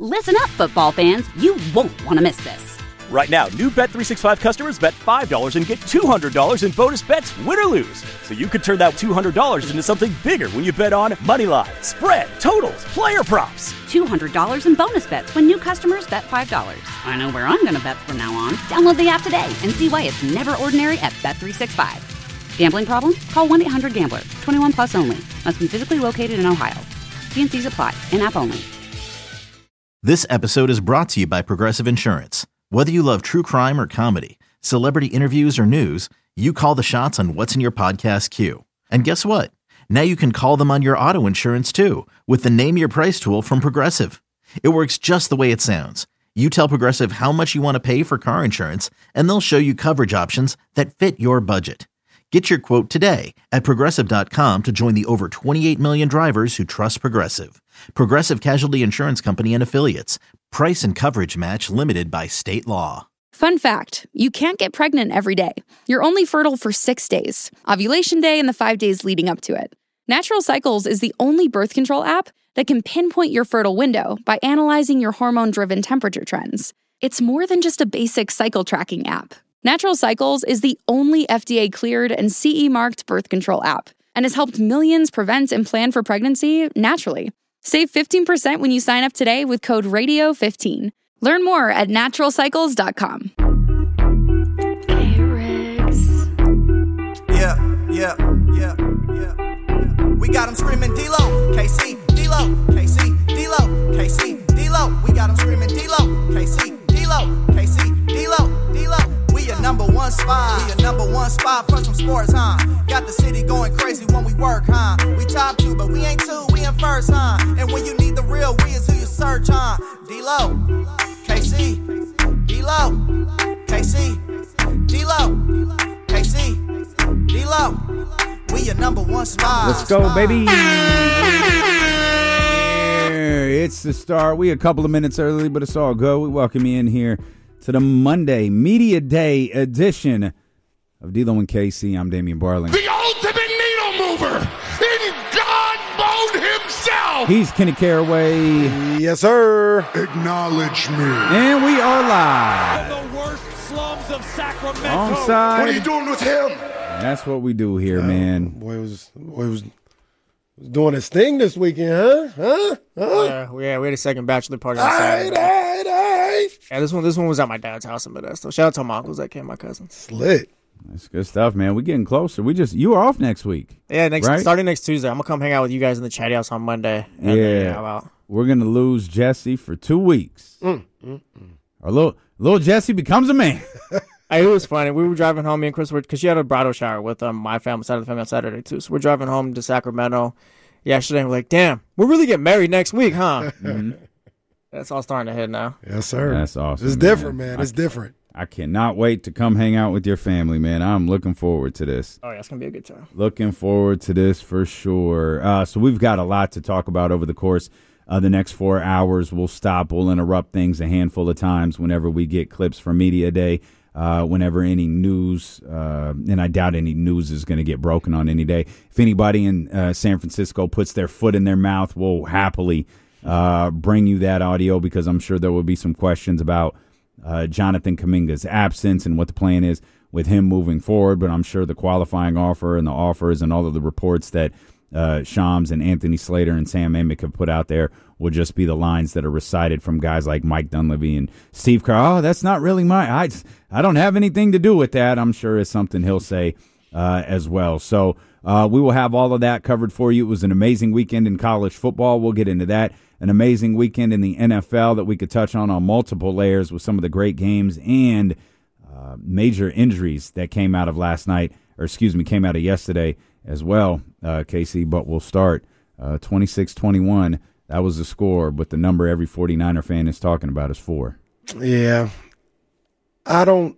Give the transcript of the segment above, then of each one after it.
Listen up, football fans. You won't want to miss this. Right now, new Bet365 customers bet $5 and get $200 in bonus bets, win or lose. So you could turn that $200 into something bigger when you bet on moneyline, spread, totals, player props. $200 in bonus bets when new customers bet $5. I know where I'm going to bet from now on. Download the app today and see why it's never ordinary at Bet365. Gambling problem? Call 1-800-GAMBLER. 21 plus only. Must be physically located in Ohio. T&Cs apply. In-app only. This episode is brought to you by Progressive Insurance. Whether you love true crime or comedy, celebrity interviews or news, you call the shots on what's in your podcast queue. And guess what? Now you can call them on your auto insurance too with the Name Your Price tool from Progressive. It works just the way it sounds. You tell Progressive how much you want to pay for car insurance, and they'll show you coverage options that fit your budget. Get your quote today at Progressive.com to join the over 28 million drivers who trust Progressive. Progressive Casualty Insurance Company and Affiliates. Price and coverage match limited by state law. Fun fact, you can't get pregnant every day. You're only fertile for 6 days, ovulation day and the 5 days leading up to it. Natural Cycles is the only birth control app that can pinpoint your fertile window by analyzing your hormone-driven temperature trends. It's more than just a basic cycle tracking app. Natural Cycles is the only FDA-cleared and CE-marked birth control app and has helped millions prevent and plan for pregnancy naturally. Save 15% when you sign up today with code RADIO15. Learn more at naturalcycles.com. Hey, Riggs. Yeah. We got them screaming D-Lo, KC, D-Lo, KC, D-Lo, KC, D-Lo. We got them screaming D-Lo, KC, D-Lo, KC, D-Lo, D-Lo. We your number one spot. We your number one spot for some sports, huh? Got the city going crazy when we work, huh? We top 2, but we ain't 2, we in first, huh? And when you need the real, we is who you search, huh? D-Lo, KC, D-Lo, KC, D-Lo, KC, D-Lo. We your number one spot. Let's go, baby. It's the start. We a couple of minutes early, but it's all good. We welcome you in here to the Monday Media Day edition of D-Lo and KC. I'm Damian Barling. The ultimate needle mover in God mode himself. He's Kenny Caraway. Yes, sir. Acknowledge me. And we are live. The worst slums of Sacramento. Alongside. What are you doing with him? That's what we do here, man. Boy was doing his thing this weekend, huh? Yeah, we had a second bachelor party on Saturday. Yeah, this one was at my dad's house in Modesto. Shout out to my uncles that came, my cousins. Slit. That's good stuff, man. We're getting closer. You are off next week. Yeah, right? Starting next Tuesday. I'm gonna come hang out with you guys in the chatty house on Monday. We're gonna lose Jesse for 2 weeks. Our little Jesse becomes a man. It was funny. We were driving home, me and Chris, because she had a bridal shower with my family, side of the family on Saturday too. So we're driving home to Sacramento yesterday. And we're like, damn, we're really getting married next week, huh? Mm-hmm. That's all starting to hit now. Yes, sir. That's awesome. It's different, man. It's different. I cannot wait to come hang out with your family, man. I'm looking forward to this. Oh, yeah, it's going to be a good time. Looking forward to this for sure. So we've got a lot to talk about over the course of the next 4 hours. We'll stop. We'll interrupt things a handful of times whenever we get clips from Media Day, whenever any news, and I doubt any news is going to get broken on any day. If anybody in San Francisco puts their foot in their mouth, we'll happily bring you that audio, because I'm sure there will be some questions about Jonathan Kuminga's absence and what the plan is with him moving forward. But I'm sure the qualifying offer and the offers and all of the reports that Shams and Anthony Slater and Sam Amick have put out there will just be the lines that are recited from guys like Mike Dunleavy and Steve Kerr. Oh, that's not really I don't have anything to do with that. I'm sure it's something he'll say as well. So we will have all of that covered for you. It was an amazing weekend in college football. We'll get into that. An amazing weekend in the NFL that we could touch on multiple layers with some of the great games and major injuries that came out of came out of yesterday as well, KC. But we'll start 26-21. That was the score, but the number every 49er fan is talking about is 4. Yeah. I don't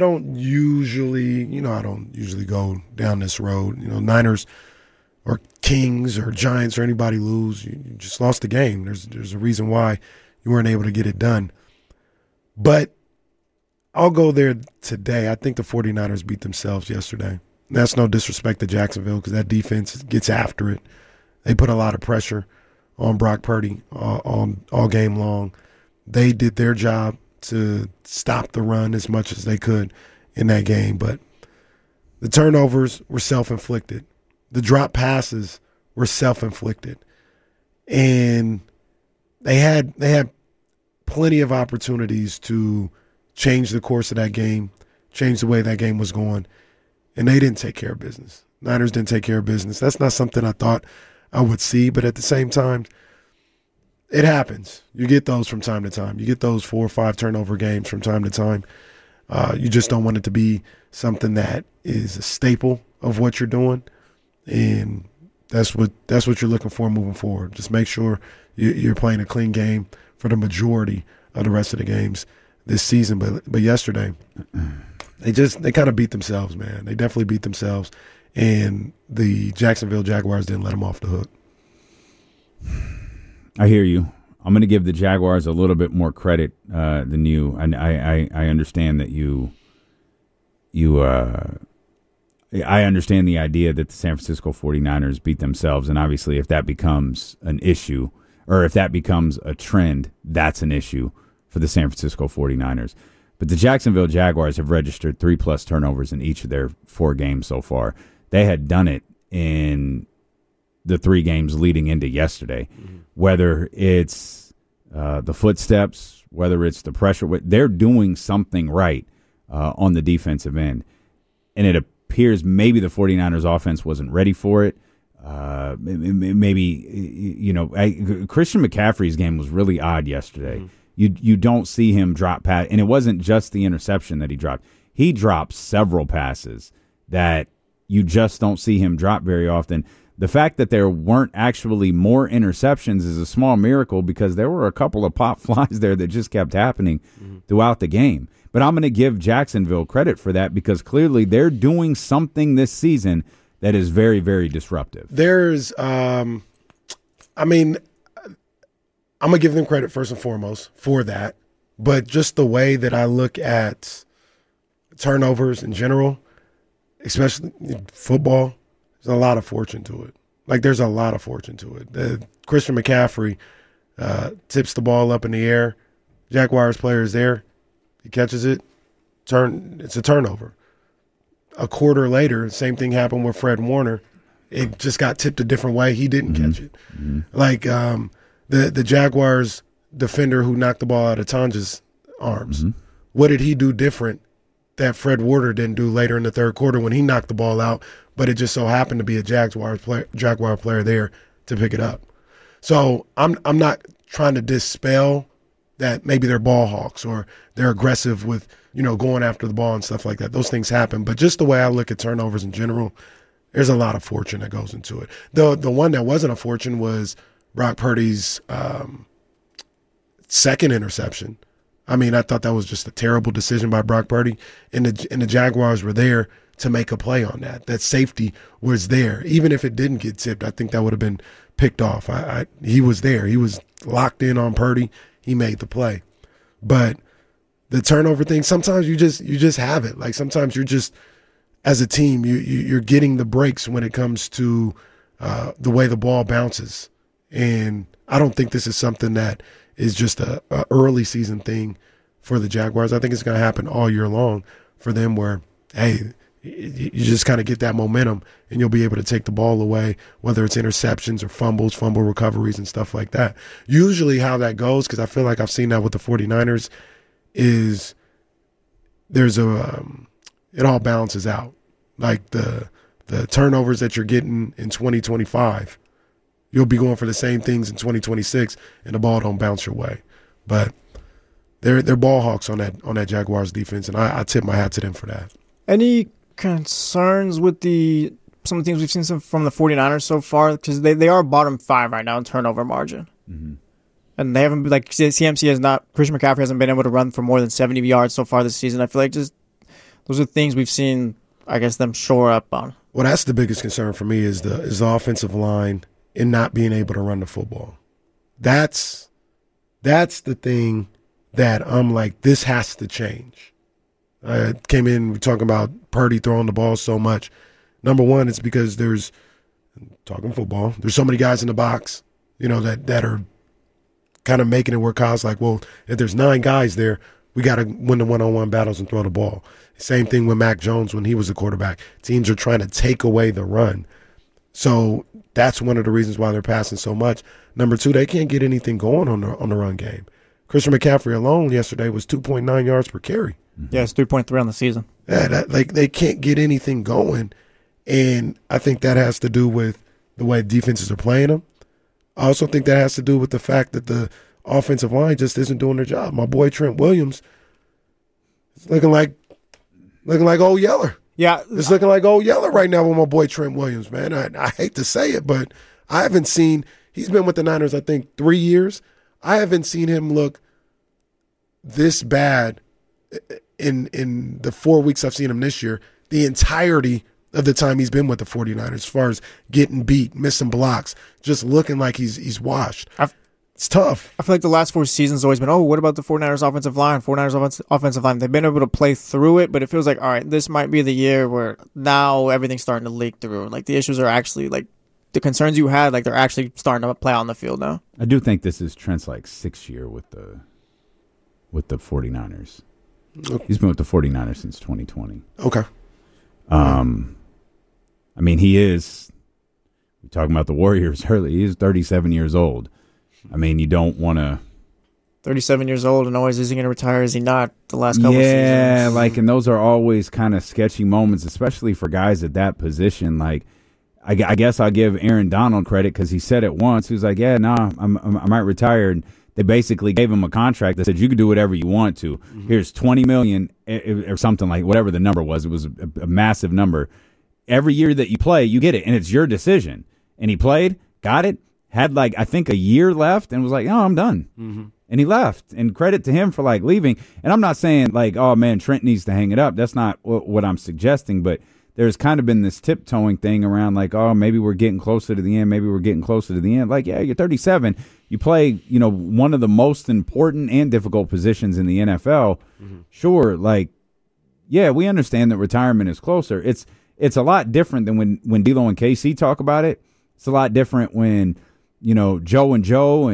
usually go down this road. Niners or Kings or Giants or anybody lose. You just lost the game. There's a reason why you weren't able to get it done. But I'll go there today. I think the 49ers beat themselves yesterday. That's no disrespect to Jacksonville, because that defense gets after it. They put a lot of pressure on Brock Purdy all game long. They did their job to stop the run as much as they could in that game. But the turnovers were self-inflicted. The drop passes were self-inflicted. And they had plenty of opportunities to change the course of that game, change the way that game was going, and they didn't take care of business. Niners didn't take care of business. That's not something I thought I would see, but at the same time, it happens. You get those from time to time. You get those 4 or 5 turnover games from time to time. You just don't want it to be something that is a staple of what you're doing, and that's what you're looking for moving forward. Just make sure you're playing a clean game for the majority of the rest of the games this season. But yesterday, they kind of beat themselves, man. They definitely beat themselves, and the Jacksonville Jaguars didn't let them off the hook. I hear you. I'm going to give the Jaguars a little bit more credit than you. And I understand that I understand the idea that the San Francisco 49ers beat themselves, and obviously if that becomes an issue or if that becomes a trend, that's an issue for the San Francisco 49ers. But the Jacksonville Jaguars have registered 3+ turnovers in each of their 4 games so far. They had done it in the 3 games leading into yesterday. Whether it's the footsteps, whether it's the pressure, they're doing something right on the defensive end. And it appears maybe the 49ers offense wasn't ready for it. Maybe, Christian McCaffrey's game was really odd yesterday. You don't see him drop pass, and it wasn't just the interception that he dropped. He dropped several passes that you just don't see him drop very often. The fact that there weren't actually more interceptions is a small miracle because there were a couple of pop flies there that just kept happening throughout the game. But I'm going to give Jacksonville credit for that because clearly they're doing something this season that is very, very disruptive. There's, I'm going to give them credit first and foremost for that. But just the way that I look at turnovers in general, especially in football, there's a lot of fortune to it. There's a lot of fortune to it. Christian McCaffrey tips the ball up in the air. Jaguars player is there. He catches it. It's a turnover. A quarter later, same thing happened with Fred Warner. It just got tipped a different way. He didn't catch it. The Jaguars defender who knocked the ball out of Tanja's arms. What did he do different that Fred Warner didn't do later in the third quarter when he knocked the ball out, but it just so happened to be a Jaguar player there to pick it up? So I'm not trying to dispel that maybe they're ball hawks or they're aggressive with, going after the ball and stuff like that. Those things happen. But just the way I look at turnovers in general, there's a lot of fortune that goes into it. The one that wasn't a fortune was Brock Purdy's second interception. I thought that was just a terrible decision by Brock Purdy, and the Jaguars were there to make a play on that. That safety was there. Even if it didn't get tipped, I think that would have been picked off. He was there. He was locked in on Purdy. He made the play. But the turnover thing, sometimes you just have it. Sometimes you're just, as a team, you're getting the breaks when it comes to the way the ball bounces. And I don't think this is something that is just a early season thing for the Jaguars. I think it's going to happen all year long for them where, hey, you just kind of get that momentum and you'll be able to take the ball away, whether it's interceptions or fumbles, fumble recoveries and stuff like that. Usually how that goes, because I feel like I've seen that with the 49ers, is there's it all balances out. The turnovers that you're getting in 2025, you'll be going for the same things in 2026 and the ball don't bounce your way. But they're ball hawks on that Jaguars defense, and I tip my hat to them for that. Any concerns with some of the things we've seen from the 49ers so far? Because they are bottom 5 right now in turnover margin. And they haven't, CMC has not, Christian McCaffrey hasn't been able to run for more than 70 yards so far this season. I feel like just those are things we've seen, I guess, them shore up on. Well, that's the biggest concern for me is the offensive line and not being able to run the football. That's the thing that I'm like, this has to change. I came in, we're talking about Purdy throwing the ball so much. Number one, it's because talking football, there's so many guys in the box, that are kind of making it where Kyle's like, well, if there's 9 guys there, we got to win the one-on-one battles and throw the ball. Same thing with Mac Jones when he was the quarterback. Teams are trying to take away the run. So that's one of the reasons why they're passing so much. Number 2, they can't get anything going on the run game. Christian McCaffrey alone yesterday was 2.9 yards per carry. Yeah, it's 3.3 on the season. Yeah, they can't get anything going, and I think that has to do with the way defenses are playing them. I also think that has to do with the fact that the offensive line just isn't doing their job. My boy Trent Williams is looking like old Yeller. Yeah, it's looking like old Yeller right now with my boy Trent Williams, man. I hate to say it, but I haven't seen – he's been with the Niners, I think, 3 years. I haven't seen him look this bad in the 4 weeks I've seen him this year, the entirety of the time he's been with the 49ers, as far as getting beat, missing blocks, just looking like he's washed. It's tough. I feel like the last 4 seasons always been, what about the 49ers offensive line? 49ers offensive line. They've been able to play through it, but it feels like, all right, this might be the year where now everything's starting to leak through. Like, the issues are actually, like, the concerns you had, like, they're actually starting to play out on the field now. I do think this is Trent's, like, 6th year with the 49ers. He's been with the 49ers since 2020. Okay. I mean, he is, we're talking about the Warriors early, he is 37 years old. I mean, you don't want to. 37 years old, and always, is he going to retire? Is he not? The last couple of seasons. Yeah, like, and those are always kind of sketchy moments, especially for guys at that position. Like, I guess I'll give Aaron Donald credit because he said it once. He was like, yeah, nah, I might retire. And they basically gave him a contract that said you can do whatever you want to. Mm-hmm. Here's $20 million or something, like whatever the number was. It was a massive number. Every year that you play, you get it, and it's your decision. And he played, got it, had like I think a year left, and was like, "Oh, I'm done." Mm-hmm. And he left. And credit to him for like leaving. And I'm not saying like, "Oh man, Trent needs to hang it up." That's not what I'm suggesting. But there's kind of been this tiptoeing thing around like, "Oh, maybe we're getting closer to the end. Maybe we're getting closer to the end." Like, yeah, you're 37. You play, one of the most important and difficult positions in the NFL. Mm-hmm. Sure, like, yeah, we understand that retirement is closer. It's a lot different than when D'Lo and KC talk about it. It's a lot different when, Joe and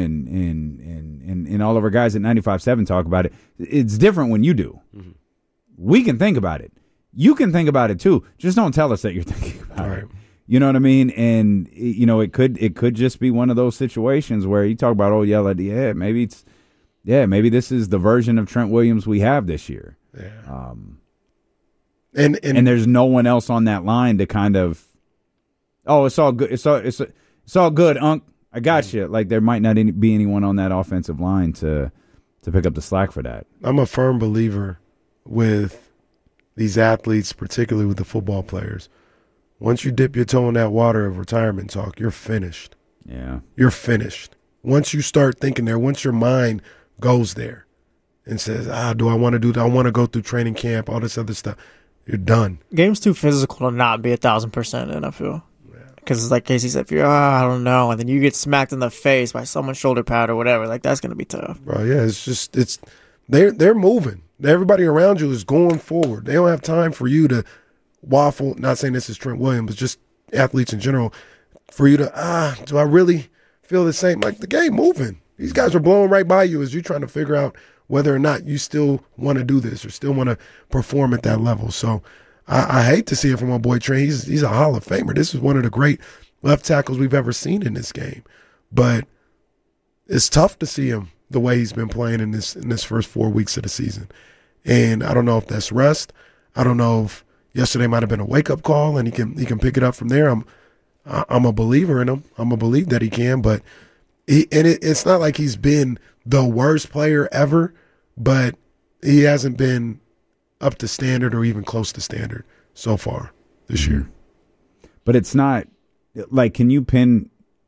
all of our guys at 95.7 talk about it. It's different when you do. Mm-hmm. We can think about it. You can think about it too. Just don't tell us that you're thinking about it. You know what I mean? And it could just be one of those situations where you talk about, maybe this is the version of Trent Williams we have this year. Yeah. And there's no one else on that line to kind of, it's all good. It's all good, Unc. I got you. Like, there might not be anyone on that offensive line to pick up the slack for that. I'm a firm believer with these athletes, particularly with the football players. Once you dip your toe in that water of retirement talk, you're finished. Yeah. You're finished. Once you start thinking there, once your mind goes there and says, do I want to do that? I want to go through training camp, all this other stuff. You're done. Game's too physical to not be 1,000% in, I feel. Because it's like Casey said, if you're, I don't know, and then you get smacked in the face by someone's shoulder pad or whatever, like, that's going to be tough. Bro, yeah, they're moving. Everybody around you is going forward. They don't have time for you to waffle. Not saying this is Trent Williams, but just athletes in general. For you to, do I really feel the same? Like, the game moving. These guys are blowing right by you as you're trying to figure out whether or not you still want to do this or still want to perform at that level. So I hate to see it from my boy Trey. He's a Hall of Famer. This is one of the great left tackles we've ever seen in this game. But it's tough to see him the way he's been playing in this first 4 weeks of the season. And I don't know if that's rest. I don't know if yesterday might have been a wake-up call and he can pick it up from there. I'm a believer in him. I'm a believe that he can. But it's not like he's been the worst player ever, but he hasn't been up to standard or even close to standard so far this year. But it's not like, can you pin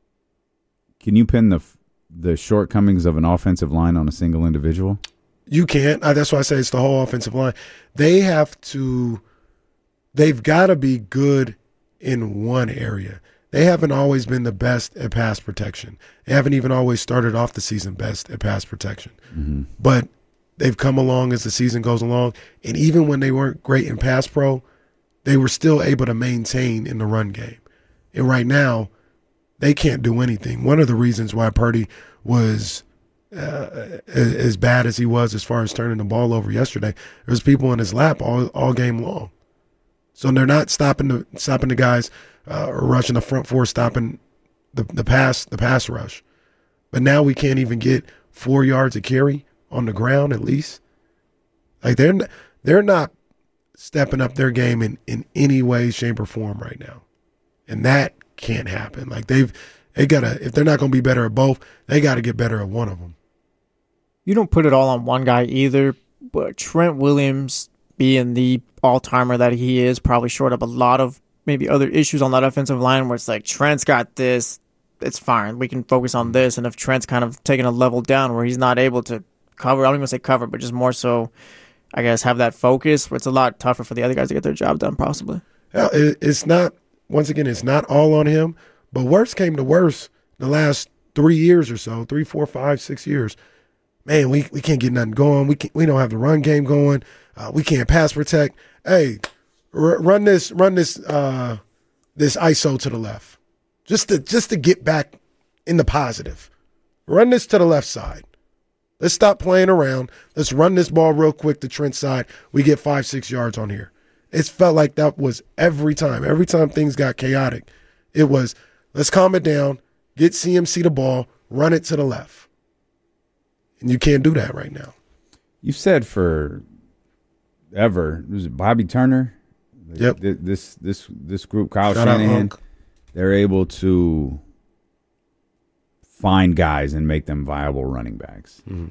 the shortcomings of an offensive line on a single individual? You can't. That's why I say it's the whole offensive line. They've got to be good in one area. They haven't always been the best at pass protection. They haven't even always started off the season best at pass protection. Mm-hmm. But they've come along as the season goes along, and even when they weren't great in pass pro, they were still able to maintain in the run game. And right now, they can't do anything. One of the reasons why Purdy was as bad as he was as far as turning the ball over yesterday. There's people in his lap all game long. So they're not stopping the guys or rushing the front four, stopping the pass rush. But now we can't even get 4 yards of carry on the ground at least. Like they're not stepping up their game in any way, shape, or form right now. And that can't happen. Like they gotta, if they're not gonna be better at both, they gotta get better at one of them. You don't put it all on one guy either, but Trent Williams being the all-timer that he is, probably short up a lot of maybe other issues on that offensive line where it's like, Trent's got this, it's fine, we can focus on this. And if Trent's kind of taking a level down where he's not able to cover, I don't even say cover, but just more so, I guess, have that focus, where it's a lot tougher for the other guys to get their job done possibly. It's not, once again, it's not all on him, but worse came to worse the last 3 years or so, 3, 4, 5, 6 years. Man, we can't get nothing going. We don't have the run game going. We can't pass protect. Hey, run this ISO to the left, just to get back in the positive. Run this to the left side. Let's stop playing around. Let's run this ball real quick to Trent's side. We get 5, 6 yards on here. It felt like that was every time. Every time things got chaotic, it was, let's calm it down, get CMC the ball, run it to the left. And you can't do that right now. You said forever, was it Bobby Turner? Yep. This group, Kyle Shanahan, they're able to find guys and make them viable running backs. Mm-hmm.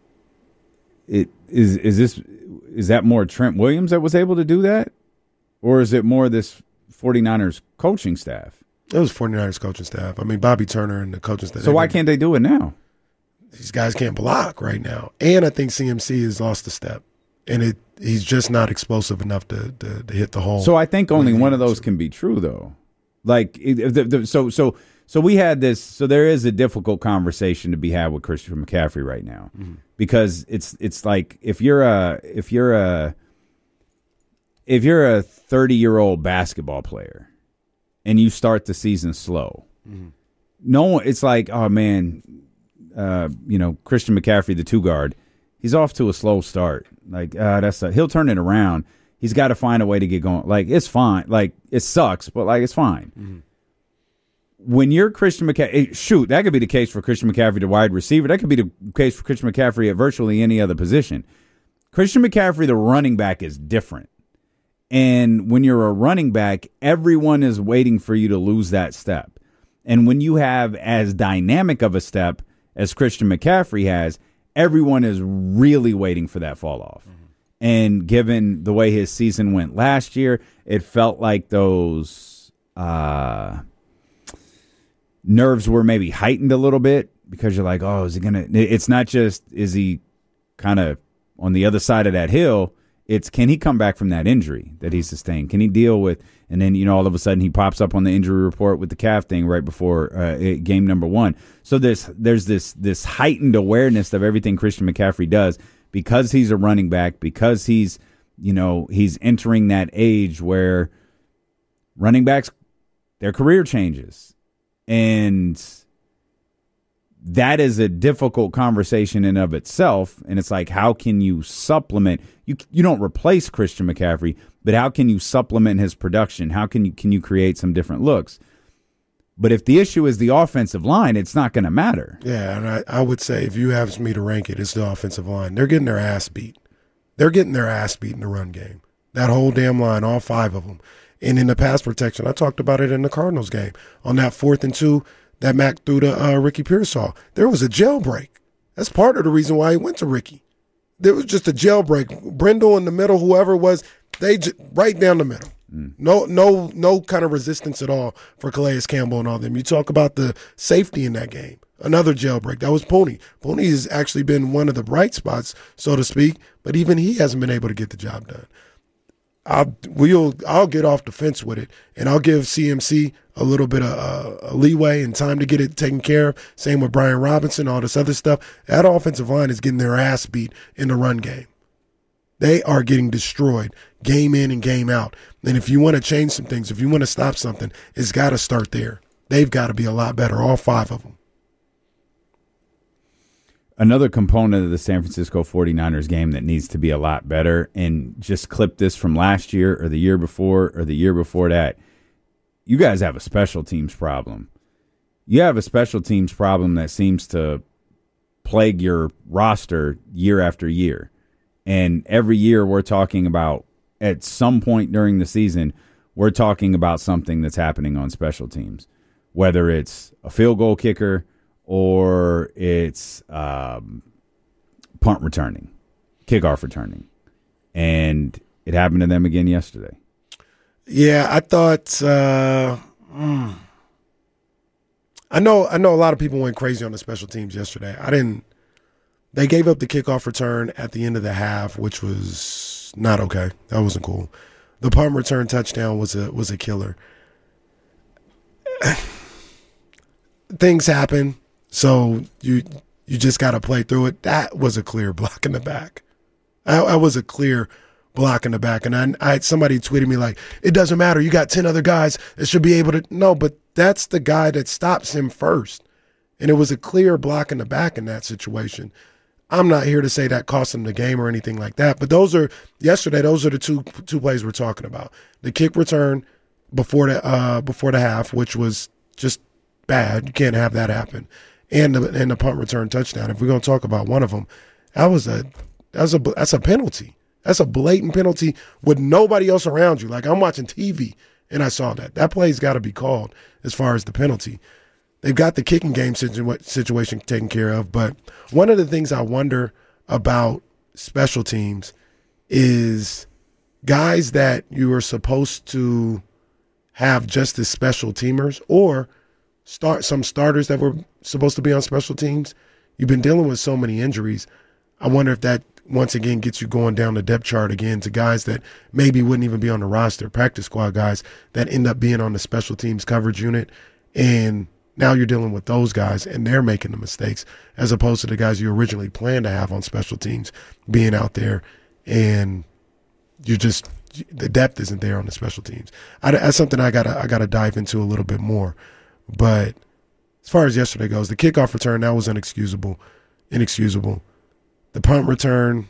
Is that more Trent Williams that was able to do that? Or is it more this 49ers coaching staff? It was 49ers coaching staff. I mean, Bobby Turner and the coaching staff. So why can't they do it now? These guys can't block right now. And I think CMC has lost a step. And he's just not explosive enough to hit the hole. So I think only one of those can be true, though. Like, so we had this. So there is a difficult conversation to be had with Christian McCaffrey right now, because it's like if you're a 30-year-old basketball player and you start the season slow, no one. It's like, oh man, Christian McCaffrey, the 2-guard, he's off to a slow start. Like, he'll turn it around. He's got to find a way to get going. Like, it's fine. Like, it sucks, but like, it's fine. When you're Christian McCaffrey, shoot, that could be the case for Christian McCaffrey, the wide receiver. That could be the case for Christian McCaffrey at virtually any other position. Christian McCaffrey, the running back, is different. And when you're a running back, everyone is waiting for you to lose that step. And when you have as dynamic of a step as Christian McCaffrey has, everyone is really waiting for that fall off. And given the way his season went last year, it felt like those nerves were maybe heightened a little bit, because you're like, oh, is he going to – it's not just is he kind of on the other side of that hill. It's, can he come back from that injury that he sustained? Can he deal with – and then, all of a sudden he pops up on the injury report with the calf thing right before game number 1. So there's this heightened awareness of everything Christian McCaffrey does, because he's a running back, because he's entering that age where running backs, their career changes. And that is a difficult conversation in of itself. And it's like, how can you supplement? You don't replace Christian McCaffrey, but how can you supplement his production? How can you create some different looks? But if the issue is the offensive line, it's not going to matter. Yeah, and I would say, if you ask me to rank it, it's the offensive line. They're getting their ass beat. They're getting their ass beat in the run game. That whole damn line, all 5 of them. And in the pass protection, I talked about it in the Cardinals game. On that 4th and 2 that Mac threw to Ricky Pearsall, there was a jailbreak. That's part of the reason why he went to Ricky. There was just a jailbreak. Brindle in the middle, whoever it was, right down the middle. No kind of resistance at all for Calais Campbell and all them. You talk about the safety in that game. Another jailbreak. That was Pooney. Pooney has actually been one of the bright spots, so to speak, but even he hasn't been able to get the job done. I'll get off the fence with it, and I'll give CMC a little bit of leeway and time to get it taken care of. Same with Brian Robinson, all this other stuff. That offensive line is getting their ass beat in the run game. They are getting destroyed game in and game out. And if you want to change some things, if you want to stop something, it's got to start there. They've got to be a lot better, all 5 of them. Another component of the San Francisco 49ers game that needs to be a lot better, and just clip this from last year or the year before or the year before that, you guys have a special teams problem. You have a special teams problem that seems to plague your roster year after year. And every year we're talking about, at some point during the season, we're talking about something that's happening on special teams, whether it's a field goal kicker or it's punt returning, kickoff returning. And it happened to them again yesterday. Yeah, I thought I know a lot of people went crazy on the special teams yesterday. They gave up the kickoff return at the end of the half, which was not okay. That wasn't cool. The punt return touchdown was a killer. Things happen, so you just got to play through it. That was a clear block in the back. That was a clear block in the back. And I somebody tweeted me like, it doesn't matter. You got 10 other guys that should be able to. No, but that's the guy that stops him first. And it was a clear block in the back in that situation. I'm not here to say that cost him the game or anything like that. But those are the two plays we're talking about. The kick return before the half, which was just bad. You can't have that happen. And the punt return touchdown. If we're going to talk about one of them, that's a penalty. That's a blatant penalty with nobody else around you. Like, I'm watching TV and I saw that. That play's got to be called as far as the penalty. They've got the kicking game situation taken care of. But one of the things I wonder about special teams is guys that you are supposed to have just as special teamers, or some starters that were supposed to be on special teams. You've been dealing with so many injuries. I wonder if that once again gets you going down the depth chart again to guys that maybe wouldn't even be on the roster, practice squad guys that end up being on the special teams coverage unit. And now you're dealing with those guys and they're making the mistakes as opposed to the guys you originally planned to have on special teams being out there, and the depth isn't there on the special teams. That's something I gotta dive into a little bit more. But as far as yesterday goes, the kickoff return, that was inexcusable. The punt return,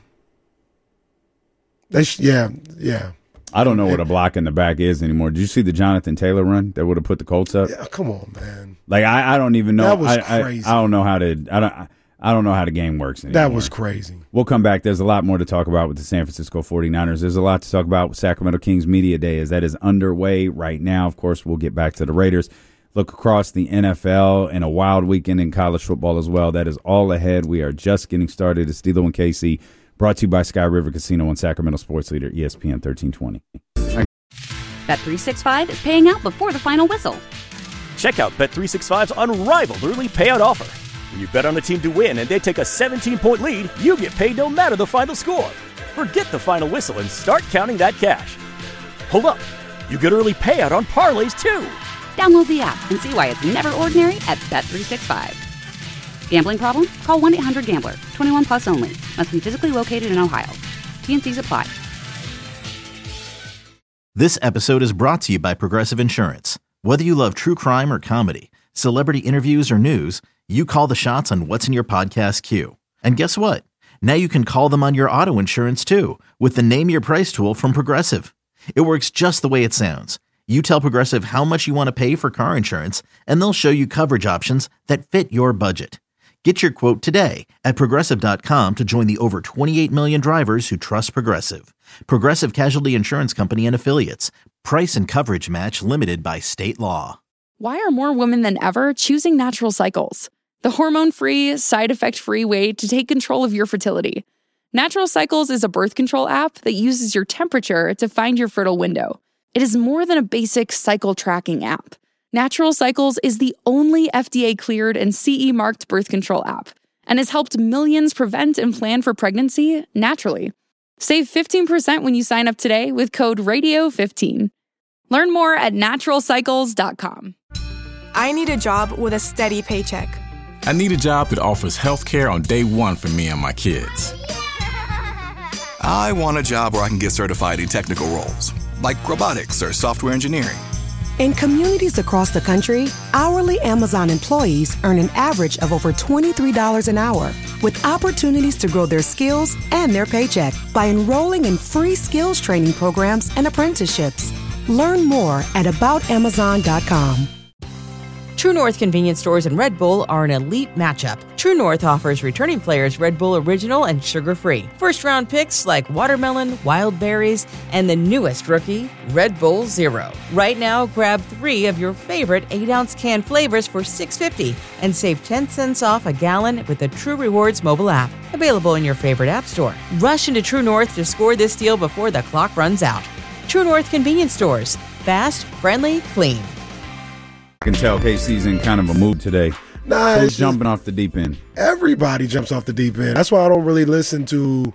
yeah. I don't know what a block in the back is anymore. Did you see the Jonathan Taylor run that would have put the Colts up? Yeah, come on, man. Like, I don't even know. That was crazy. I don't know how the game works anymore. That was crazy. We'll come back. There's a lot more to talk about with the San Francisco 49ers. There's a lot to talk about with Sacramento Kings Media Day as that is underway right now. Of course, we'll get back to the Raiders. Look across the NFL and a wild weekend in college football as well. That is all ahead. We are just getting started. It's D'Lo and KC, brought to you by Sky River Casino and Sacramento Sports Leader, ESPN 1320. Bet365 is paying out before the final whistle. Check out Bet365's unrivaled early payout offer. When you bet on a team to win and they take a 17-point lead, you get paid no matter the final score. Forget the final whistle and start counting that cash. Hold up. You get early payout on parlays, too. Download the app and see why it's never ordinary at Bet365. Gambling problem? Call 1-800-GAMBLER. 21 plus only. Must be physically located in Ohio. T&Cs apply. This episode is brought to you by Progressive Insurance. Whether you love true crime or comedy, celebrity interviews or news, you call the shots on what's in your podcast queue. And guess what? Now you can call them on your auto insurance too with the Name Your Price tool from Progressive. It works just the way it sounds. You tell Progressive how much you want to pay for car insurance, and they'll show you coverage options that fit your budget. Get your quote today at Progressive.com to join the over 28 million drivers who trust Progressive. Progressive Casualty Insurance Company and Affiliates. Price and coverage match limited by state law. Why are more women than ever choosing Natural Cycles? The hormone-free, side-effect-free way to take control of your fertility. Natural Cycles is a birth control app that uses your temperature to find your fertile window. It is more than a basic cycle tracking app. Natural Cycles is the only FDA-cleared and CE-marked birth control app and has helped millions prevent and plan for pregnancy naturally. Save 15% when you sign up today with code RADIO15. Learn more at naturalcycles.com. I need a job with a steady paycheck. I need a job that offers health care on day one for me and my kids. I want a job where I can get certified in technical roles, like robotics or software engineering. In communities across the country, hourly Amazon employees earn an average of over $23 an hour, with opportunities to grow their skills and their paycheck by enrolling in free skills training programs and apprenticeships. Learn more at aboutamazon.com. True North convenience stores and Red Bull are an elite matchup. True North offers returning players Red Bull Original and sugar-free. First-round picks like watermelon, wild berries, and the newest rookie, Red Bull Zero. Right now, grab 3 of your favorite 8-ounce can flavors for $6.50 and save 10 cents off a gallon with the True Rewards mobile app. Available in your favorite app store. Rush into True North to score this deal before the clock runs out. True North convenience stores. Fast, friendly, clean. I can tell KC's in kind of a mood today. Nah, Who's jumping off the deep end? Everybody jumps off the deep end. That's why I don't really listen to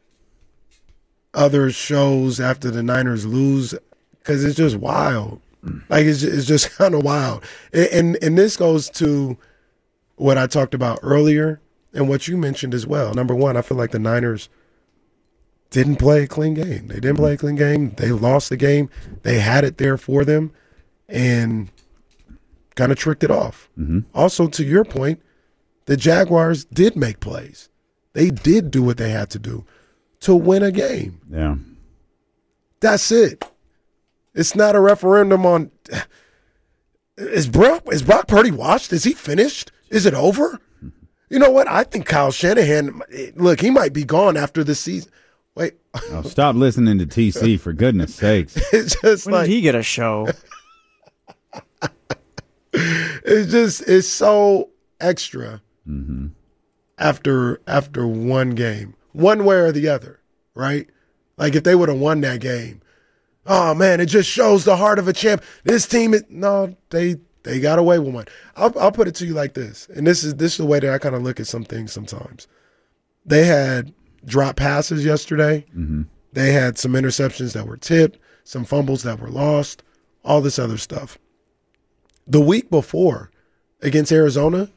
other shows after the Niners lose, because it's just wild. Like, it's just kind of wild. And this goes to what I talked about earlier and what you mentioned as well. Number one, I feel like the Niners didn't play a clean game. They didn't play a clean game. They lost the game. They had it there for them and kind of tricked it off. Mm-hmm. Also, to your point, the Jaguars did make plays. They did do what they had to do to win a game. Yeah. That's it. It's not a referendum on is Brock Purdy washed? Is he finished? Is it over? You know what? I think Kyle Shanahan, look, he might be gone after this season. Wait. Oh, stop listening to TC, for goodness sakes. It's just when did he get a show? It's so extra after one game, one way or the other, right? Like if they would have won that game, oh man, it just shows the heart of a champ. This team they got away with one. I'll put it to you like this, and this is the way that I kind of look at some things sometimes. They had drop passes yesterday. Mm-hmm. They had some interceptions that were tipped, some fumbles that were lost, all this other stuff. The week before against Arizona,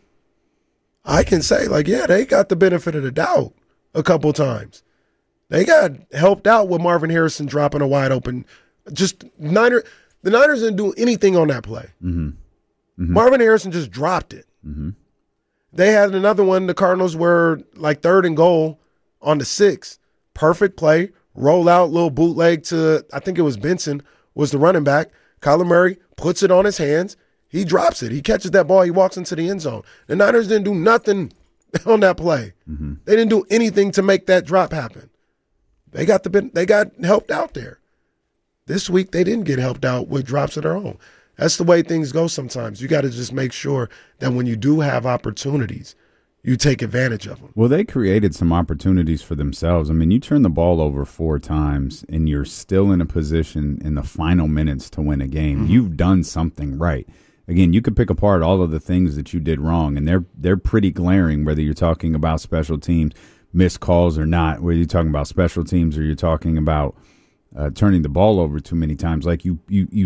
I can say, like, yeah, they got the benefit of the doubt a couple times. They got helped out with Marvin Harrison dropping a wide open. The Niners didn't do anything on that play. Mm-hmm. Mm-hmm. Marvin Harrison just dropped it. Mm-hmm. They had another one. The Cardinals were like 3rd and goal on the 6. Perfect play. Roll out, little bootleg to, I think it was Benson, was the running back. Kyler Murray puts it on his hands. He drops it. He catches that ball. He walks into the end zone. The Niners didn't do nothing on that play. Mm-hmm. They didn't do anything to make that drop happen. They got helped out there. This week, they didn't get helped out with drops of their own. That's the way things go sometimes. You got to just make sure that when you do have opportunities, you take advantage of them. Well, they created some opportunities for themselves. I mean, you turn the ball over 4 times, and you're still in a position in the final minutes to win a game. Mm-hmm. You've done something right. Again, you could pick apart all of the things that you did wrong, and they're pretty glaring, whether you're talking about special teams, missed calls or not, whether you're talking about special teams or you're talking about turning the ball over too many times. Like you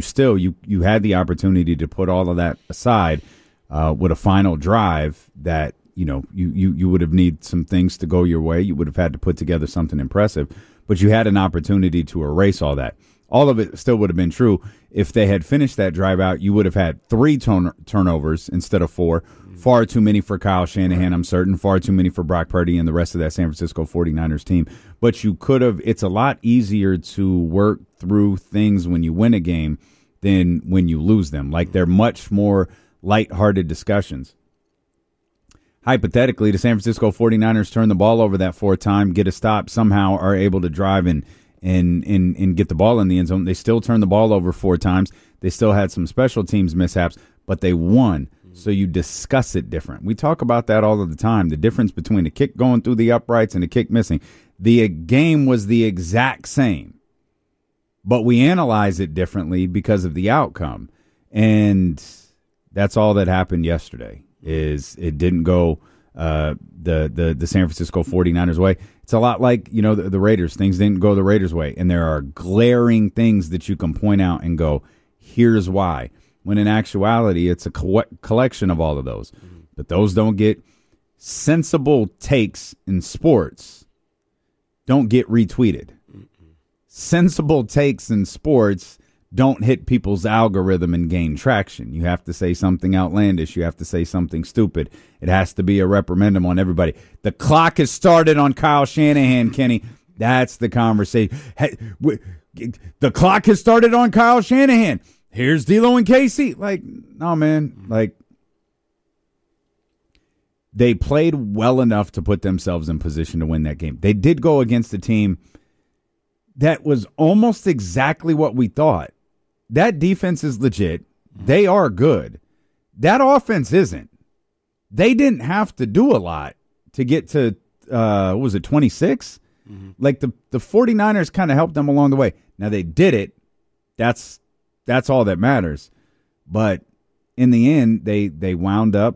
had the opportunity to put all of that aside with a final drive that you would have needed some things to go your way. You would have had to put together something impressive, but you had an opportunity to erase all that. All of it still would have been true. If they had finished that drive out, you would have had 3 turnovers instead of 4. Far too many for Kyle Shanahan, I'm certain. Far too many for Brock Purdy and the rest of that San Francisco 49ers team. But you could have – it's a lot easier to work through things when you win a game than when you lose them. Like, they're much more lighthearted discussions. Hypothetically, the San Francisco 49ers turn the ball over that 4th time, get a stop, somehow are able to drive and get the ball in the end zone. They still turned the ball over 4 times. They still had some special teams mishaps, but they won. So you discuss it different. We talk about that all of the time, the difference between the kick going through the uprights and the kick missing. The game was the exact same, but we analyze it differently because of the outcome. And that's all that happened yesterday. Is it didn't go the San Francisco 49ers way. It's a lot like, the Raiders. Things didn't go the Raiders way. And there are glaring things that you can point out and go, here's why. When in actuality, it's a collection of all of those. Mm-hmm. But those don't get sensible takes in sports. Don't get retweeted. Mm-hmm. Sensible takes in sports don't hit people's algorithm and gain traction. You have to say something outlandish. You have to say something stupid. It has to be a reprimandum on everybody. The clock has started on Kyle Shanahan, Kenny. That's the conversation. Hey, the clock has started on Kyle Shanahan. Here's D'Lo and KC. Like, no, man. Like, they played well enough to put themselves in position to win that game. They did go against a team that was almost exactly what we thought. That defense is legit. They are good. That offense isn't. They didn't have to do a lot to get to, what was it, 26? Like the 49ers kind of helped them along the way. Now they did it. That's all that matters. But in the end, they wound up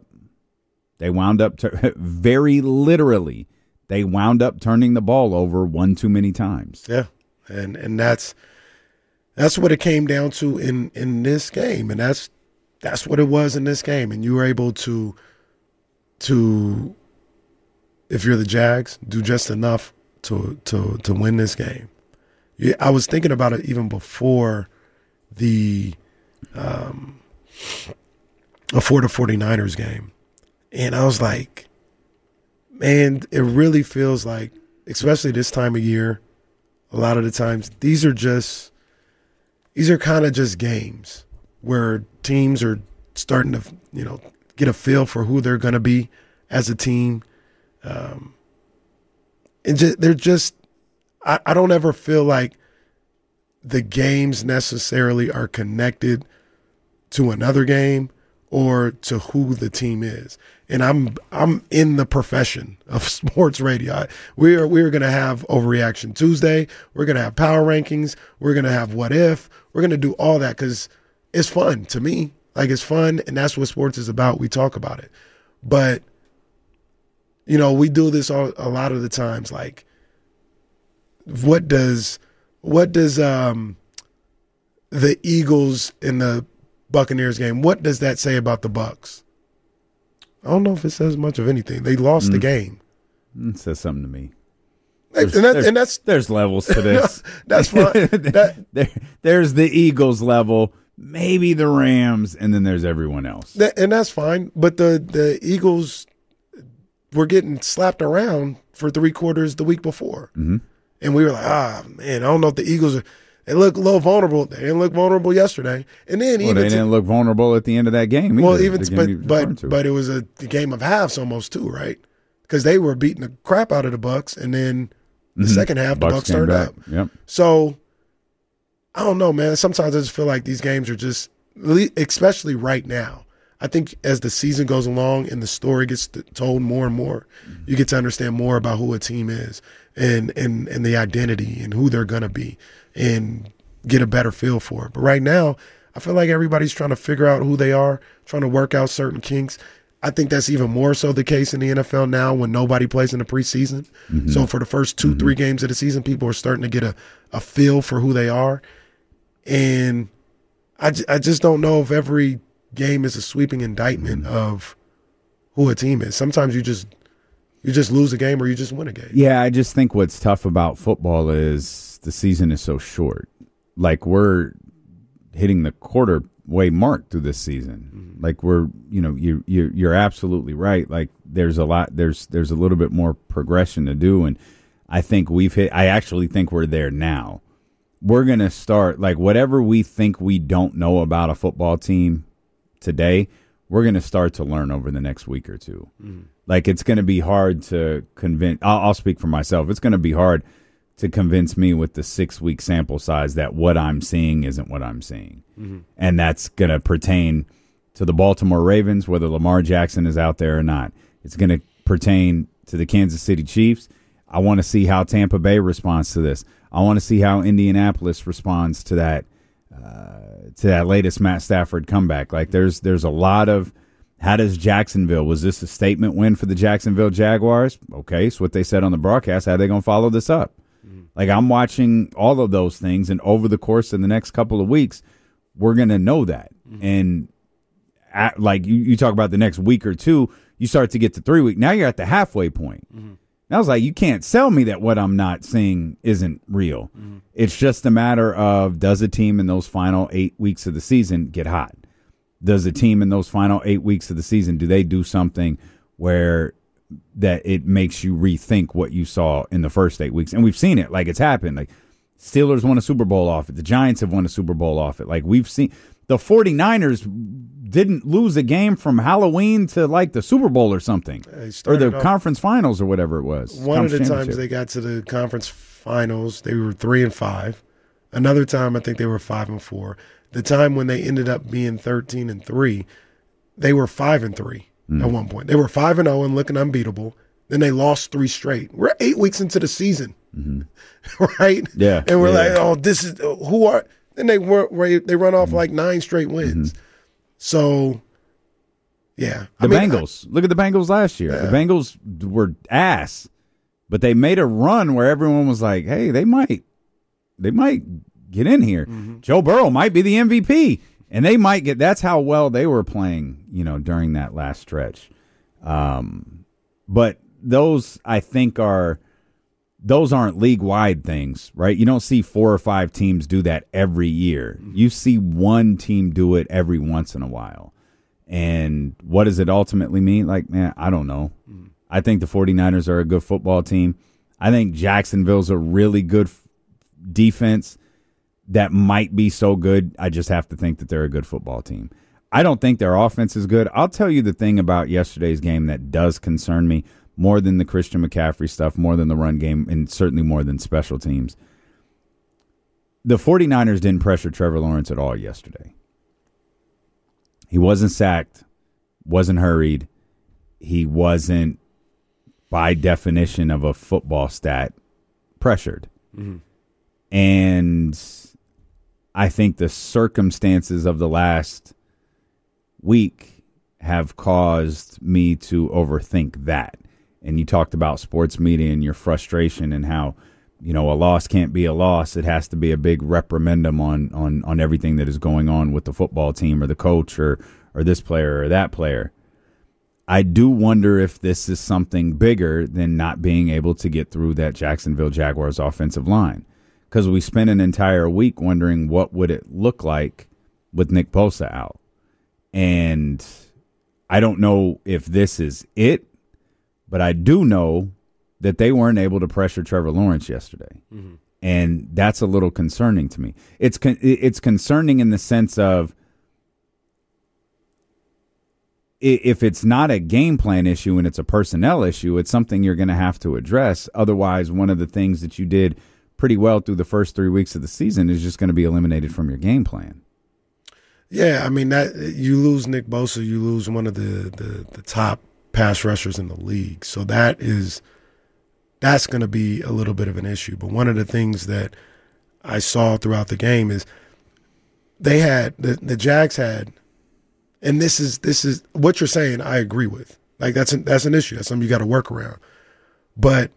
very literally. They wound up turning the ball over one too many times. Yeah, and that's what it came down to in this game, and that's what it was in this game. And you were able to if you're the Jags, do just enough to win this game. Yeah, I was thinking about it even before the 49ers game. And I was like, man, it really feels like, especially this time of year, a lot of the times, these are kind of just games where teams are starting to, get a feel for who they're going to be as a team. And they're just, I don't ever feel like the games necessarily are connected to another game or to who the team is. And I'm in the profession of sports radio. We're going to have Overreaction Tuesday. We're going to have Power Rankings. We're going to have What If. We're going to do all that because it's fun to me. Like, it's fun, and that's what sports is about. We talk about it. But, we do this a lot of the times. Like, what does the Eagles in the Buccaneers game, what does that say about the Bucs? I don't know if it says much of anything. They lost the game. It says something to me. There's levels to this. No, that's fine. There's the Eagles level, maybe the Rams, and then there's everyone else. And that's fine. But the Eagles were getting slapped around for 3 quarters the week before. Mm-hmm. And we were like, man, I don't know if the Eagles they look a little vulnerable. They didn't look vulnerable yesterday. And then they didn't look vulnerable at the end of that game. Well, but it was a game of halves almost too, right? Because they were beating the crap out of the Bucs, and then the second half, the Bucs turned up. Yep. So I don't know, man. Sometimes I just feel like these games are just, especially right now. I think as the season goes along and the story gets told more and more, you get to understand more about who a team is and the identity and who they're going to be and get a better feel for it. But right now, I feel like everybody's trying to figure out who they are, trying to work out certain kinks. I think that's even more so the case in the NFL now when nobody plays in the preseason. Mm-hmm. So for the first 2-3 games of the season, people are starting to get a feel for who they are. And I just don't know if every game is a sweeping indictment of who a team is. Sometimes you just lose a game or you just win a game. Yeah, I just think what's tough about football is the season is so short. Like, we're hitting the quarter way mark through this season. Mm-hmm. Like, we're, you're absolutely right. Like, there's a little bit more progression to do, and I actually think we're there now. We're going to start, like, whatever we think we don't know about a football team today, we're going to start to learn over the next week or two. Mm-hmm. Like, it's going to be hard to convince. I'll speak for myself. It's going to be hard to convince me with the 6-week sample size that what I'm seeing isn't what I'm seeing. Mm-hmm. And that's going to pertain to the Baltimore Ravens, whether Lamar Jackson is out there or not. It's going to pertain to the Kansas City Chiefs. I want to see how Tampa Bay responds to this. I want to see how Indianapolis responds to that latest Matt Stafford comeback. Like, there's a lot of, how does Jacksonville, was this a statement win for the Jacksonville Jaguars? Okay, so what they said on the broadcast, how are they going to follow this up? Mm-hmm. Like, I'm watching all of those things, and over the course of the next couple of weeks, we're going to know that. Mm-hmm. And like you talk about the next week or two, you start to get to 3 weeks. Now you're at the halfway point. Mm-hmm. And I was like, you can't sell me that what I'm not seeing isn't real. Mm-hmm. It's just a matter of, does a team in those final 8 weeks of the season get hot? Does a team in those final 8 weeks of the season, do they do something where that it makes you rethink what you saw in the first 8 weeks? And we've seen it. Like, it's happened. Like, Steelers won a Super Bowl off it. The Giants have won a Super Bowl off it. Like, we've seen the 49ers didn't lose a game from Halloween to like the Super Bowl or something, or the conference finals or whatever it was. One of the times they got to the conference finals, they were 3-5. Another time, I think they were 5-4. The time when they ended up being 13-3, they were 5-3 at one point. They were 5-0 and looking unbeatable. Then they lost 3 straight. We're 8 weeks into the season, right? Yeah, and we're like, oh, this is who are. Then they run off like 9 straight wins. So, yeah. Bengals. Look at the Bengals last year. Yeah. The Bengals were ass, but they made a run where everyone was like, hey, they might get in here. Joe Burrow might be the MVP, and they might get – that's how well they were playing, during that last stretch. But those, I think, those aren't league-wide things, right? You don't see 4 or 5 teams do that every year. You see one team do it every once in a while. And what does it ultimately mean? Like, man, I don't know. I think the 49ers are a good football team. I think Jacksonville's a really good defense that might be so good. I just have to think that they're a good football team. I don't think their offense is good. I'll tell you the thing about yesterday's game that does concern me. More than the Christian McCaffrey stuff, more than the run game, and certainly more than special teams. The 49ers didn't pressure Trevor Lawrence at all yesterday. He wasn't sacked, wasn't hurried. He wasn't, by definition of a football stat, pressured. And I think the circumstances of the last week have caused me to overthink that. And you talked about sports media and your frustration and how, a loss can't be a loss. It has to be a big reprimandum on everything that is going on with the football team or the coach or this player or that player. I do wonder if this is something bigger than not being able to get through that Jacksonville Jaguars offensive line. Because we spent an entire week wondering what would it look like with Nick Bosa out. And I don't know if this is it. But I do know that they weren't able to pressure Trevor Lawrence yesterday. And that's a little concerning to me. It's concerning in the sense of if it's not a game plan issue and it's a personnel issue, it's something you're going to have to address. Otherwise, one of the things that you did pretty well through the first 3 weeks of the season is just going to be eliminated from your game plan. Yeah, I mean, that you lose Nick Bosa, you lose one of the top pass rushers in the league. So that's going to be a little bit of an issue. But one of the things that I saw throughout the game is they had the Jags had, and this is what you're saying. I agree with. Like that's an issue. That's something you got to work around. But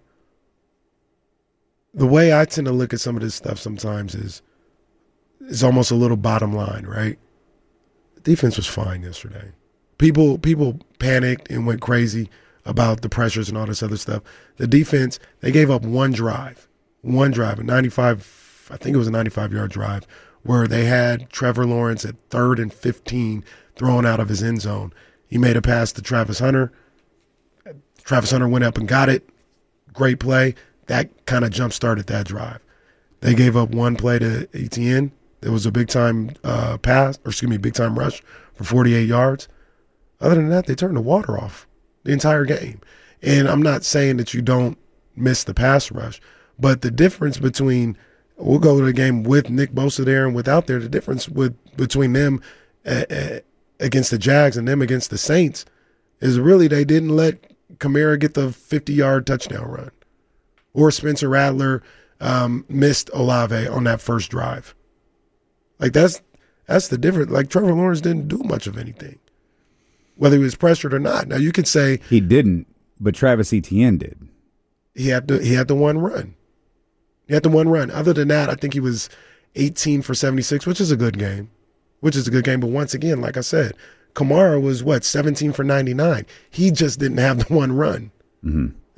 the way I tend to look at some of this stuff sometimes is almost a little bottom line, right? The defense was fine yesterday. People panicked and went crazy about the pressures and all this other stuff. The defense, they gave up one drive, a 95, I think it was a 95-yard drive, where they had Trevor Lawrence at 3rd and 15 thrown out of his end zone. He made a pass to Travis Hunter. Travis Hunter went up and got it. Great play. That kind of jump-started that drive. They gave up one play to Etienne. There was a big-time big-time rush for 48 yards. Other than that, they turned the water off the entire game. And I'm not saying that you don't miss the pass rush, but the difference between – we'll go to the game with Nick Bosa there and without there, the difference between them against the Jags and them against the Saints is really they didn't let Kamara get the 50-yard touchdown run. Or Spencer Rattler missed Olave on that first drive. Like, that's the difference. Like, Trevor Lawrence didn't do much of anything, whether he was pressured or not. Now, you could say he didn't, but Travis Etienne did. He had the one run. He had the one run. Other than that, I think he was 18 for 76, which is a good game. But once again, like I said, Kamara was 17 for 99. He just didn't have the one run.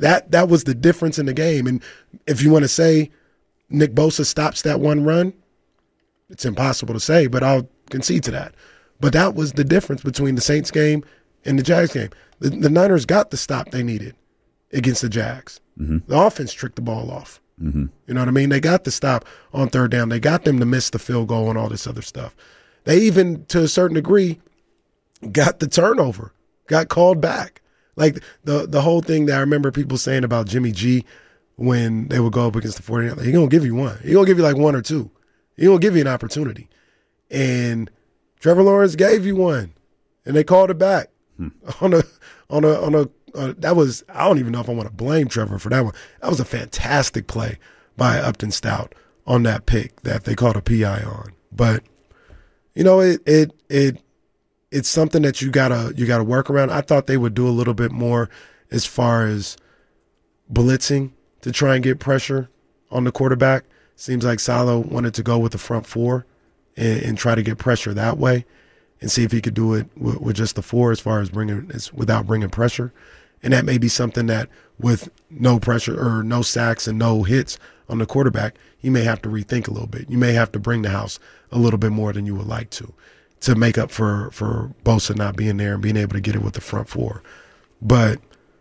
That was the difference in the game. And if you want to say Nick Bosa stops that one run, it's impossible to say, but I'll concede to that. But that was the difference between the Saints game and the Jags game. The Niners got the stop they needed against the Jags. Mm-hmm. The offense tricked the ball off. Mm-hmm. You know what I mean? They got the stop on third down. They got them to miss the field goal and all this other stuff. They even, to a certain degree, got the turnover, got called back. Like the whole thing that I remember people saying about Jimmy G when they would go up against the 49ers, he's going to give you one. He's going to give you like one or two. He's going to give you an opportunity. And Trevor Lawrence gave you one, and they called it back on a that was, I don't even know if I want to blame Trevor for that one. That was a fantastic play by Upton Stout on that pick that they called a PI on. But you know, it's something that you gotta work around. I thought they would do a little bit more as far as blitzing to try and get pressure on the quarterback. Seems like Saleh wanted to go with the front four and try to get pressure that way and see if he could do it with just the four as far as without bringing pressure. And that may be something that with no pressure or no sacks and no hits on the quarterback, you may have to rethink a little bit. You may have to bring the house a little bit more than you would like to make up for Bosa not being there and being able to get it with the front four. But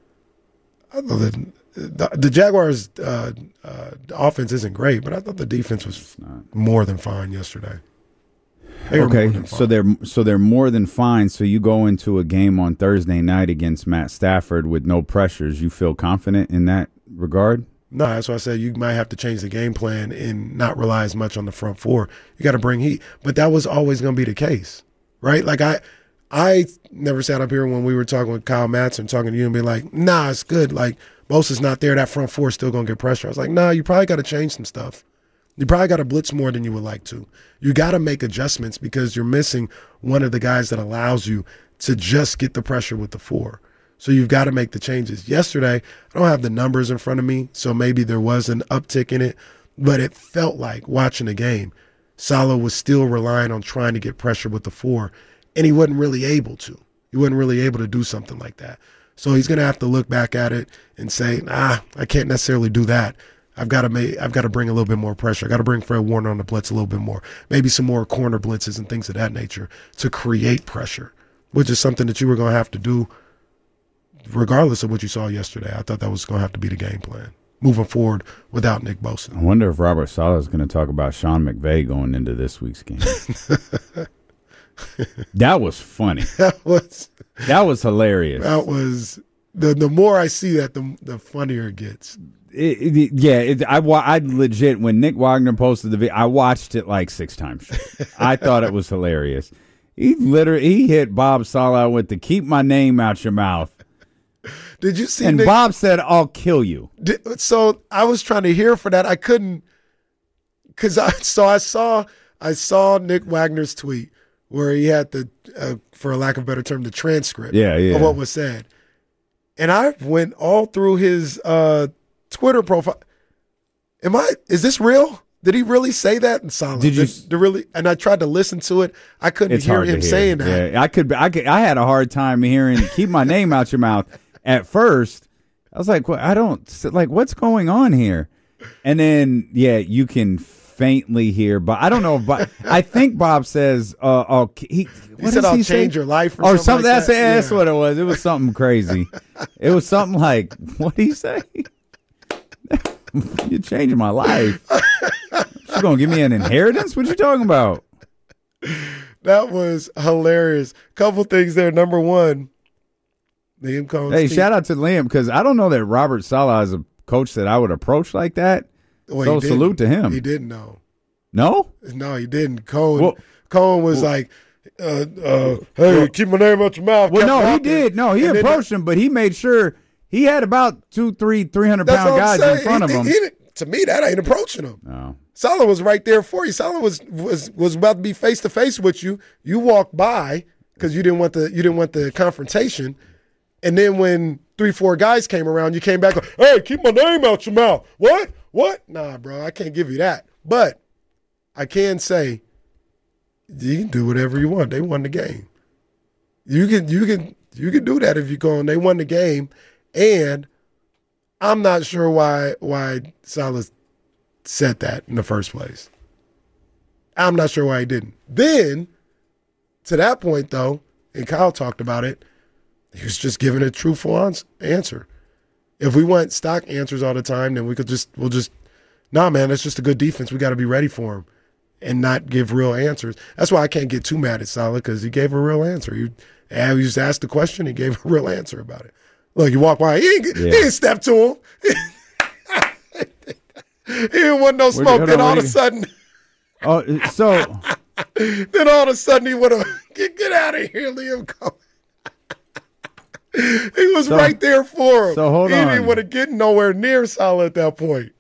I thought the Jaguars' offense isn't great, but I thought the defense was more than fine yesterday. Okay, so they're more than fine. So you go into a game on Thursday night against Matt Stafford with no pressures. You feel confident in that regard? No, that's why I said you might have to change the game plan and not rely as much on the front four. You got to bring heat, but that was always going to be the case, right? Like I never sat up here when we were talking with Kyle Madsen, talking to you and be like, nah, it's good. Like Bosa's not there, that front four is still going to get pressure. I was like, nah, you probably got to change some stuff. You probably got to blitz more than you would like to. You got to make adjustments because you're missing one of the guys that allows you to just get the pressure with the four. So you've got to make the changes. Yesterday, I don't have the numbers in front of me, so maybe there was an uptick in it, but it felt like watching the game, Saleh was still relying on trying to get pressure with the four, and he wasn't really able to. He wasn't really able to do something like that. So he's going to have to look back at it and say, I can't necessarily do that. I've got to bring a little bit more pressure. I got to bring Fred Warner on the blitz a little bit more. Maybe some more corner blitzes and things of that nature to create pressure, which is something that you were going to have to do regardless of what you saw yesterday. I thought that was going to have to be the game plan moving forward without Nick Bosa. I wonder if Robert Saleh is going to talk about Sean McVay going into this week's game. That was funny. That was hilarious. That was the more I see that, the funnier it gets. I legit, when Nick Wagner posted the video, I watched it like 6 times straight. I thought it was hilarious. He hit Bob Saleh with the "keep my name out your mouth." Did you see? And Nick, Bob said, "I'll kill you." So I was trying to hear for that. I couldn't, because I saw Nick Wagner's tweet where he had the, for a lack of a better term, the transcript of what was said, and I went all through his Twitter profile. Is this real? Did he really say that? And Saleh, did you really? And I tried to listen to it. I couldn't hear him saying that. Yeah, I had a hard time hearing "keep my name out your mouth" at first. I was like, what's going on here? And then, you can faintly hear, but I don't know. But I think Bob says, he said, "I'll change your life," or something like that. That's what it was. It was something crazy. It was something like, what did he say? You're changing my life. She's gonna give me an inheritance? What you talking about? That was hilarious. Couple things there. Number one, Liam Cohen's team. Shout out to Liam, because I don't know that Robert Saleh is a coach that I would approach like that. So salute to him. He didn't know. No? No, he didn't. Cohen was like, hey, keep my name out your mouth. Well, no, he did. No, he approached him, but he made sure he had about 300-pound guys in front of him. To me, that ain't approaching him. No. Saleh was right there for you. Saleh was about to be face to face with you. You walked by because you didn't want the confrontation. And then when 3-4 guys came around, you came back like, hey, keep my name out your mouth. What? Nah, bro, I can't give you that. But I can say you can do whatever you want. They won the game. You can do that if you go on. They won the game. And I'm not sure why Saleh said that in the first place. I'm not sure why he didn't. Then, to that point, though, and Kyle talked about it, he was just giving a truthful answer. If we want stock answers all the time, then nah, man, that's just a good defense. We got to be ready for him and not give real answers. That's why I can't get too mad at Saleh, because he gave a real answer. He just asked the question, he gave a real answer about it. Look, you walk by, he didn't step to him. He didn't want no smoke. Then all of a sudden, then all of a sudden he would have get out of here, Liam Cohen. He was right there for him. So hold on. He didn't want to get nowhere near Saleh at that point.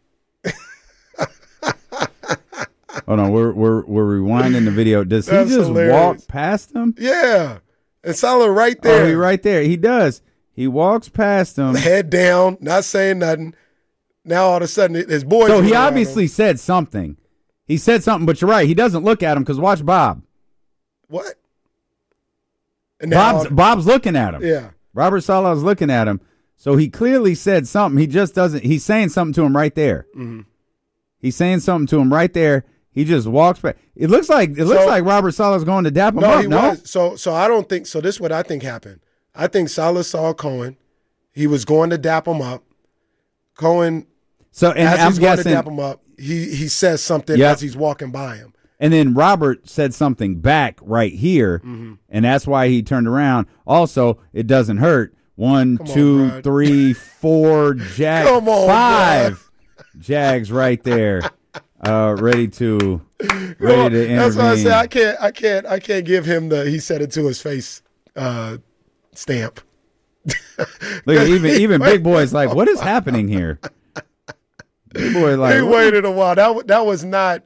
Hold on, we're rewinding the video. Does he just walk past him? Yeah, and Saleh right there. Oh, he right there. He does. He walks past him, head down, not saying nothing. Now all of a sudden his boys. So he obviously said something. He said something, but you're right. He doesn't look at him because watch Bob. What? And Bob's looking at him. Yeah. Robert Saleh's looking at him. So he clearly said something. He just doesn't. He's saying something to him right there. Mm-hmm. He's saying something to him right there. He just walks back. It looks like Robert Saleh's going to dap him up. He was. So I don't think so. This is what I think happened. I think Saleh saw Cohen. He was going to dap him up. Cohen. So and as I'm he's guessing going to dap him up, he says something as he's walking by him. And then Robert said something back right here, and that's why he turned around. Also, it doesn't hurt. 1, 2, 3, 4, Jags. Come on, 5 Jags right there, ready to intervene. That's why I say I can't give him the he said it to his face stamp. Look, even Big Boy's like, what is happening here? Big Boy like he waited a while. That was not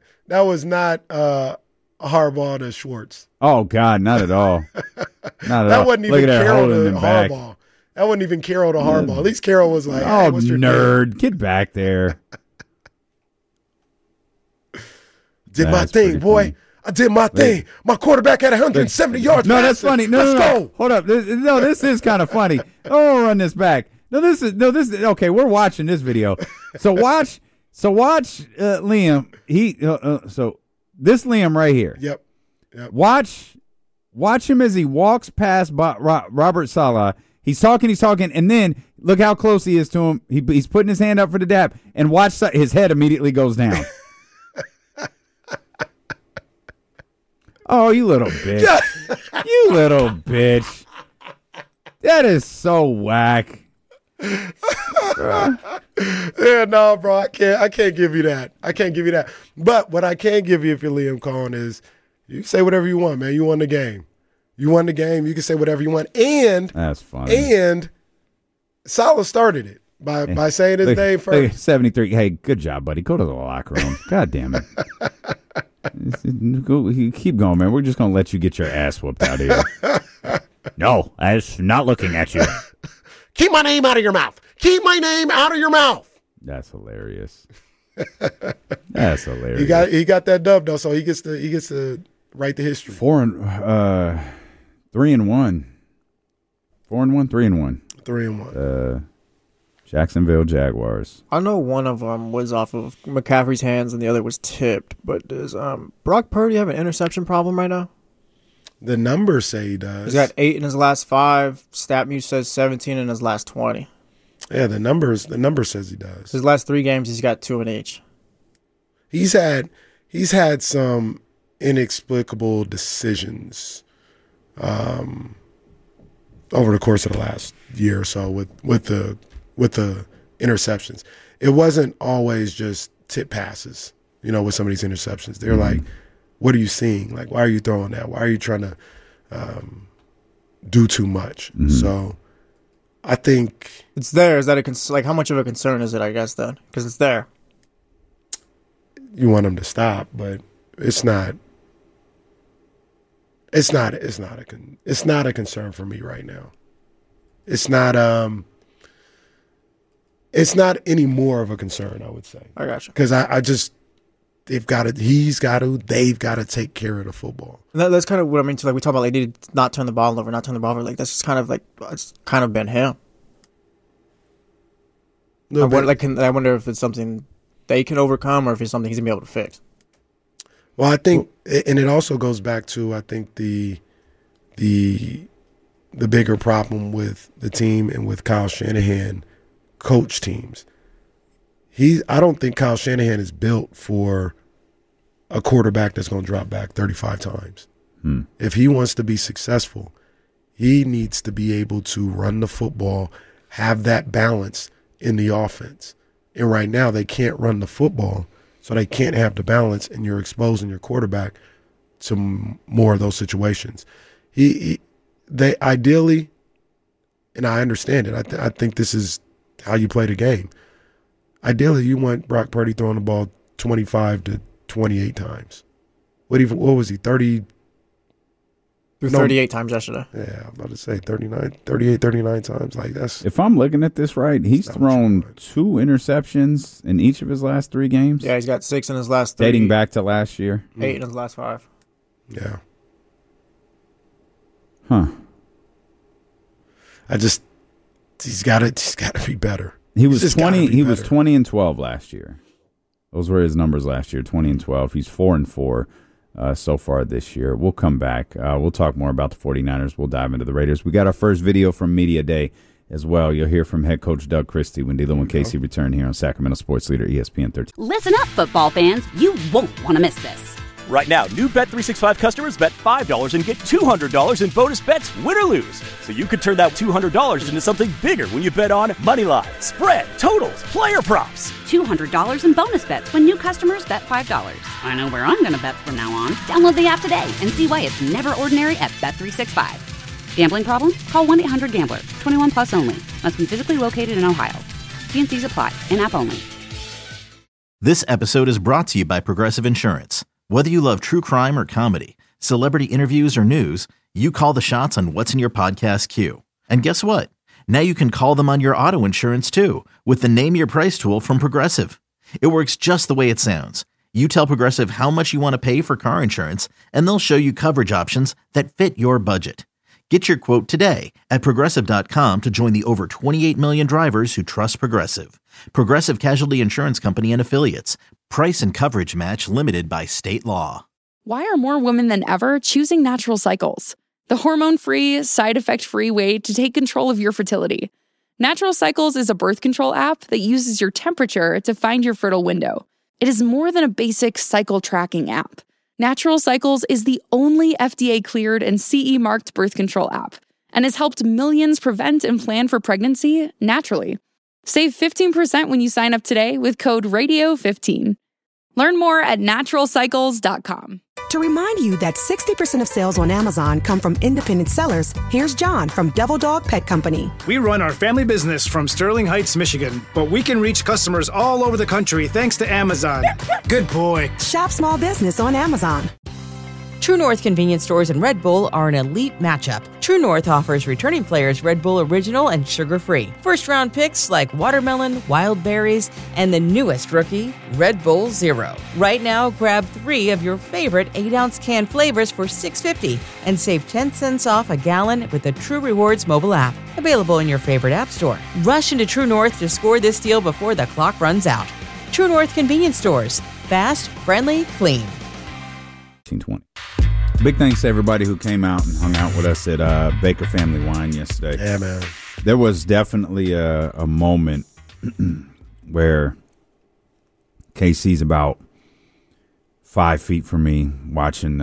Harbaugh to Schwartz. Oh God, not at all. Not at that all. wasn't even Carroll to back. Harbaugh. That wasn't even Carroll to Harbaugh. At least Carroll was like, "Oh, hey, what's your nerd, name? Get back there." Did my thing, boy. Funny. I did my thing. My quarterback had 170 yards. No, that's funny. No, Let's go. Hold up. This is kind of funny. Oh, run this back. This is okay. We're watching this video. So watch Liam. So this Liam right here. Yep. Watch him as he walks past Robert Saleh. He's talking, and then look how close he is to him. He's putting his hand up for the dap, and watch his head immediately goes down. Oh, you little bitch. You little bitch. That is so whack. Yeah, no, bro. I can't give you that. But what I can give you if you're Liam Cohen is you can say whatever you want, man. You won the game. You can say whatever you want. And that's funny. And Saleh started it by saying his name first. 73. Hey, good job, buddy. Go to the locker room. God damn it. Keep going, man. We're just going to let you get your ass whooped out here. No, I'm not looking at you. Keep my name out of your mouth. Keep my name out of your mouth. That's hilarious. That's hilarious. He got that dub though, so he gets to write the history. 3-1. 4-1, 3-1. 3-1. Jacksonville Jaguars. I know one of them was off of McCaffrey's hands and the other was tipped, but does Brock Purdy have an interception problem right now? The numbers say he does. He's got 8 in his last 5. StatMuse says 17 in his last 20. Yeah, the number says he does. His last 3 games, he's got 2 in each. He's had some inexplicable decisions over the course of the last year or so with the interceptions. It wasn't always just tip passes, with some of these interceptions. They're like, what are you seeing? Like, why are you throwing that? Why are you trying to do too much? Mm-hmm. So I think it's there. Is that how much of a concern is it, I guess, then? Because it's there. You want him to stop, but it's not a concern for me right now. It's not any more of a concern, I would say. I got you. Because they've got to take care of the football. And that's kind of what I mean. We talk about, they need to not turn the ball over. Like, that's just kind of like, it's kind of been him. I wonder if it's something they can overcome or if it's something he's going to be able to fix. Well, I think, and it also goes back to, I think, the bigger problem with the team and with Kyle Shanahan coach teams. I don't think Kyle Shanahan is built for a quarterback that's going to drop back 35 times. If he wants to be successful, he needs to be able to run the football, have that balance in the offense. And right now they can't run the football, so they can't have the balance, and you're exposing your quarterback to more of those situations. They ideally, and I understand it, I think this is how you play the game. Ideally, you want Brock Purdy throwing the ball 25 to 28 times. What was he, 30? 38 times yesterday. Yeah, I'm about to say 39 times. Like, that's. If I'm looking at this right, he's thrown 2 interceptions in each of his last 3 games. Yeah, he's got 6 in his last 3. Dating back to last year. 8 in his last 5. Yeah. Huh. He's got to be better. He was 20. He was 20-12 last year. Those were his numbers last year. 20-12. He's 4-4 so far this year. We'll come back. We'll talk more about the 49ers. We'll dive into the Raiders. We got our first video from Media Day as well. You'll hear from head coach Doug Christie when D'Lo and Casey return here on Sacramento Sports Leader ESPN 13. Listen up, football fans. You won't want to miss this. Right now, new Bet365 customers bet $5 and get $200 in bonus bets, win or lose. So you could turn that $200 into something bigger when you bet on Moneyline, spread, totals, player props. $200 in bonus bets when new customers bet $5. I know where I'm going to bet from now on. Download the app today and see why it's never ordinary at Bet365. Gambling problem? Call 1-800-GAMBLER. 21 plus only. Must be physically located in Ohio. T&Cs apply. In-app only. This episode is brought to you by Progressive Insurance. Whether you love true crime or comedy, celebrity interviews or news, you call the shots on what's in your podcast queue. And guess what? Now you can call them on your auto insurance too with the Name Your Price tool from Progressive. It works just the way it sounds. You tell Progressive how much you want to pay for car insurance, and they'll show you coverage options that fit your budget. Get your quote today at Progressive.com to join the over 28 million drivers who trust Progressive. Progressive Casualty Insurance Company and Affiliates. Price and coverage match limited by state law. Why are more women than ever choosing Natural Cycles? The hormone-free, side-effect-free way to take control of your fertility. Natural Cycles is a birth control app that uses your temperature to find your fertile window. It is more than a basic cycle tracking app. Natural Cycles is the only FDA-cleared and CE-marked birth control app and has helped millions prevent and plan for pregnancy naturally. Save 15% when you sign up today with code RADIO15. Learn more at naturalcycles.com. To remind you that 60% of sales on Amazon come from independent sellers, here's John from Devil Dog Pet Company. We run our family business from Sterling Heights, Michigan, but we can reach customers all over the country thanks to Amazon. Good boy. Shop small business on Amazon. True North convenience stores and Red Bull are an elite matchup. True North offers returning players Red Bull Original and sugar-free. First-round picks like watermelon, wild berries, and the newest rookie, Red Bull Zero. Right now, grab 3 of your favorite 8-ounce can flavors for $6.50 and save 10 cents off a gallon with the True Rewards mobile app. Available in your favorite app store. Rush into True North to score this deal before the clock runs out. True North convenience stores. Fast, friendly, clean. 1920. Big thanks to everybody who came out and hung out with us at Baker Family Wine yesterday. Yeah, man. There was definitely a moment where KC's about 5 feet from me watching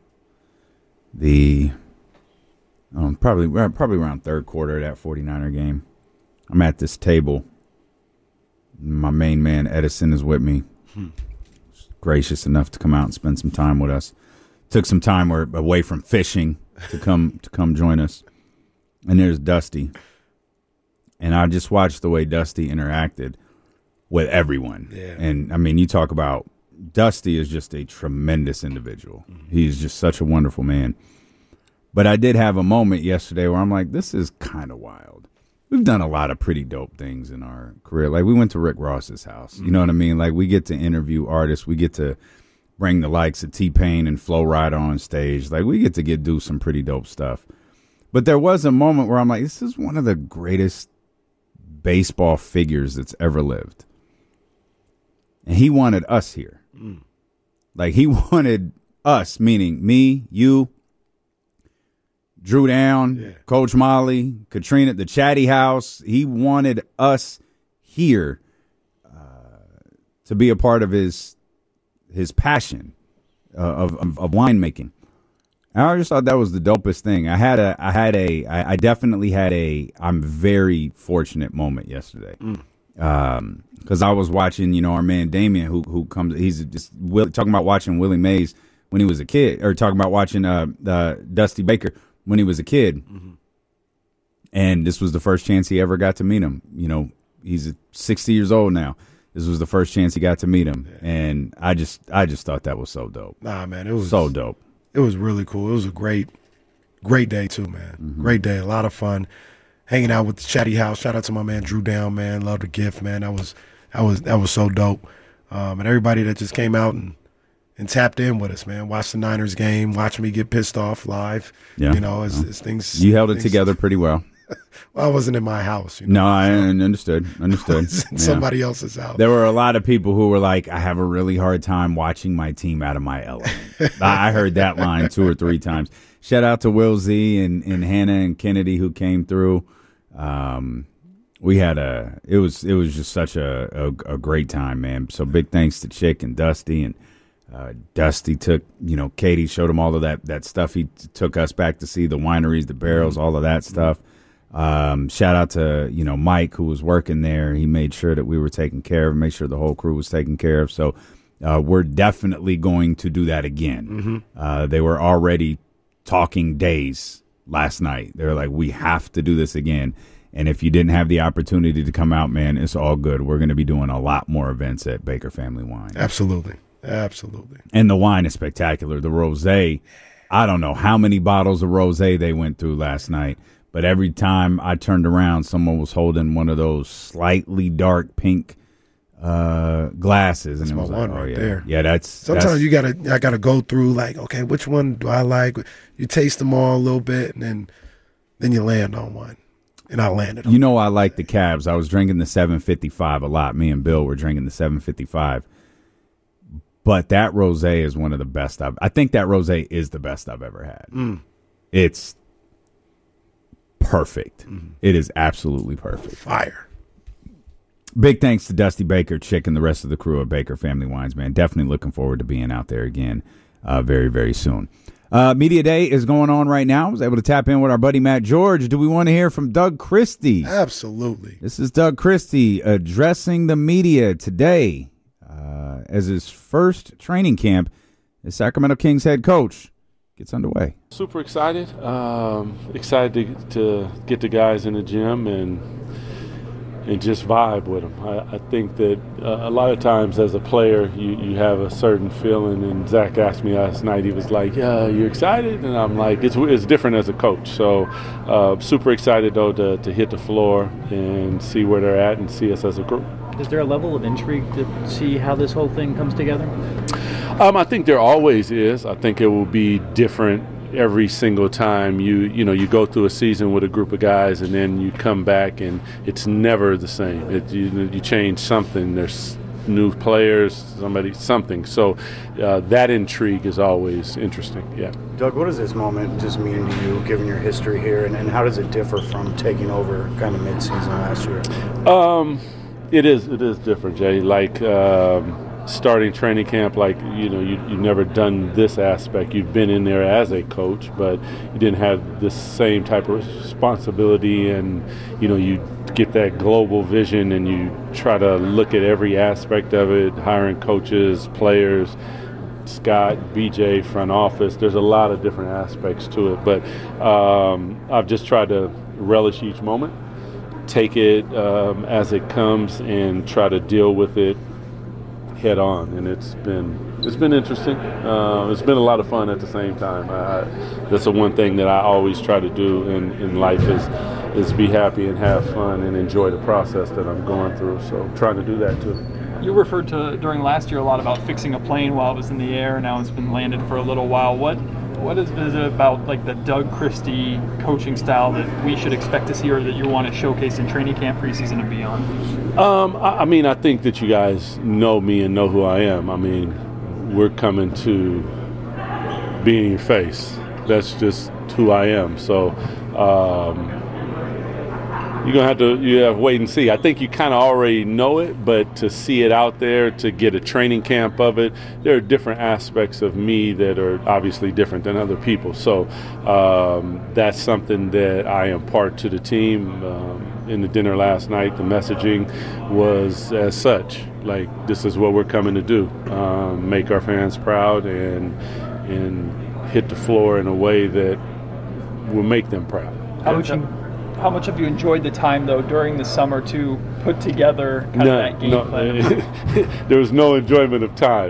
probably around third quarter of that 49er game. I'm at this table. My main man, Edison, is with me. Gracious enough to come out and spend some time with us. Took some time away from fishing to come join us. And there's Dusty. And I just watched the way Dusty interacted with everyone. Yeah. And, I mean, you talk about Dusty is just a tremendous individual. He's just such a wonderful man. But I did have a moment yesterday where I'm like, this is kind of wild. We've done a lot of pretty dope things in our career. Like, we went to Rick Ross's house. You know what I mean? Like, we get to interview artists. We get to bring the likes of T-Pain and Flo Rida on stage. Like, we get to do some pretty dope stuff. But there was a moment where I'm like, this is one of the greatest baseball figures that's ever lived. And he wanted us here. Like, he wanted us, meaning me, you, Drew Down, Coach Molly, Katrina, the Chatty House. He wanted us here to be a part of his passion of winemaking. And I just thought that was the dopest thing. I definitely had a I'm very fortunate moment yesterday. Because I was watching, our man Damien, who comes, he's just talking about watching Willie Mays when he was a kid, or talking about watching Dusty Baker when he was a kid. And this was the first chance he ever got to meet him. He's 60 years old now. This was the first chance he got to meet him. And I just thought that was so dope. Nah, man, it was so dope. It was really cool. It was a great day too, man. Great day. A lot of fun. Hanging out with the Chatty House. Shout out to my man Drew Down, man. Love the gift, man. That was so dope. And everybody that just came out and tapped in with us, man. Watched the Niners game. Watched me get pissed off live. Yeah. As things. You held it together pretty well. Well, I wasn't in my house. No, I understood. In somebody else's house. There were a lot of people who were like, I have a really hard time watching my team out of my element. I heard that line 2 or 3 times. Shout out to Will Z and Hannah and Kennedy who came through. We had it was just such a great time, man. So big thanks to Chick and Dusty, and Dusty took, Katie showed him all of that stuff. He took us back to see the wineries, the barrels, all of that stuff. Shout out to, Mike, who was working there. He made sure that we were taken care of, made sure the whole crew was taken care of. So we're definitely going to do that again. They were already talking days last night. They were like, we have to do this again. And if you didn't have the opportunity to come out, man, it's all good. We're going to be doing a lot more events at Baker Family Wine. Absolutely. And the wine is spectacular. The rosé, I don't know how many bottles of rosé they went through last night, but every time I turned around, someone was holding one of those slightly dark pink glasses. That's and it was my like, one right yeah. there. Yeah, sometimes I gotta go through like, okay, which one do I like? You taste them all a little bit, and then you land on one. And I landed on I like the cabs. I was drinking the 755 a lot. Me and Bill were drinking the 755. But that rosé is one of the best I think that rosé is the best I've ever had. It's perfect. It is absolutely perfect. Fire. Big thanks to Dusty Baker, Chick, and the rest of the crew at Baker Family Wines, man. Definitely looking forward to being out there again very, very soon. Media Day is going on right now. I was able to tap in with our buddy Matt George. Do we want to hear from Doug Christie? Absolutely. This is Doug Christie addressing the media today as his first training camp as Sacramento Kings head coach gets underway. Super excited. Excited to get the guys in the gym and just vibe with them. I think that a lot of times as a player, you have a certain feeling. And Zach asked me last night, he was like, "Yeah, you excited?" And I'm like, it's different as a coach. So super excited, though, to hit the floor and see where they're at and see us as a group. Is there a level of intrigue to see how this whole thing comes together? I think there always is. I think it will be different every single time you go through a season with a group of guys, and then you come back and it's never the same. You change something. There's new players, something. So that intrigue is always interesting. Yeah. Doug, what does this moment just mean to you, given your history here, and how does it differ from taking over kind of mid-season last year? It is different, Jay. Like starting training camp, like you've never done this aspect. You've been in there as a coach, but you didn't have the same type of responsibility, and you get that global vision and you try to look at every aspect of it, hiring coaches, players, Scott, BJ, front office. There's a lot of different aspects to it, but I've just tried to relish each moment, take it as it comes, and try to deal with it head on. And it's been interesting. It's been a lot of fun at the same time. That's the one thing that I always try to do in life is be happy and have fun and enjoy the process that I'm going through. So trying to do that too. You referred to during last year a lot about fixing a plane while it was in the air. Now it's been landed for a little while. What What is it about like the Doug Christie coaching style that we should expect to see, or that you want to showcase in training camp, preseason, and beyond? I mean, I think that you guys know me and know who I am. I mean, we're coming to be in your face. That's just who I am. So you're going to have to wait and see. I think you kind of already know it, but to see it out there, to get a training camp of it, there are different aspects of me that are obviously different than other people. So that's something that I impart to the team. In the dinner last night, the messaging was as such. Like, this is what we're coming to do, make our fans proud and hit the floor in a way that will make them proud. How much have you enjoyed the time, though, during the summer to put together that game plan? There was no enjoyment of time.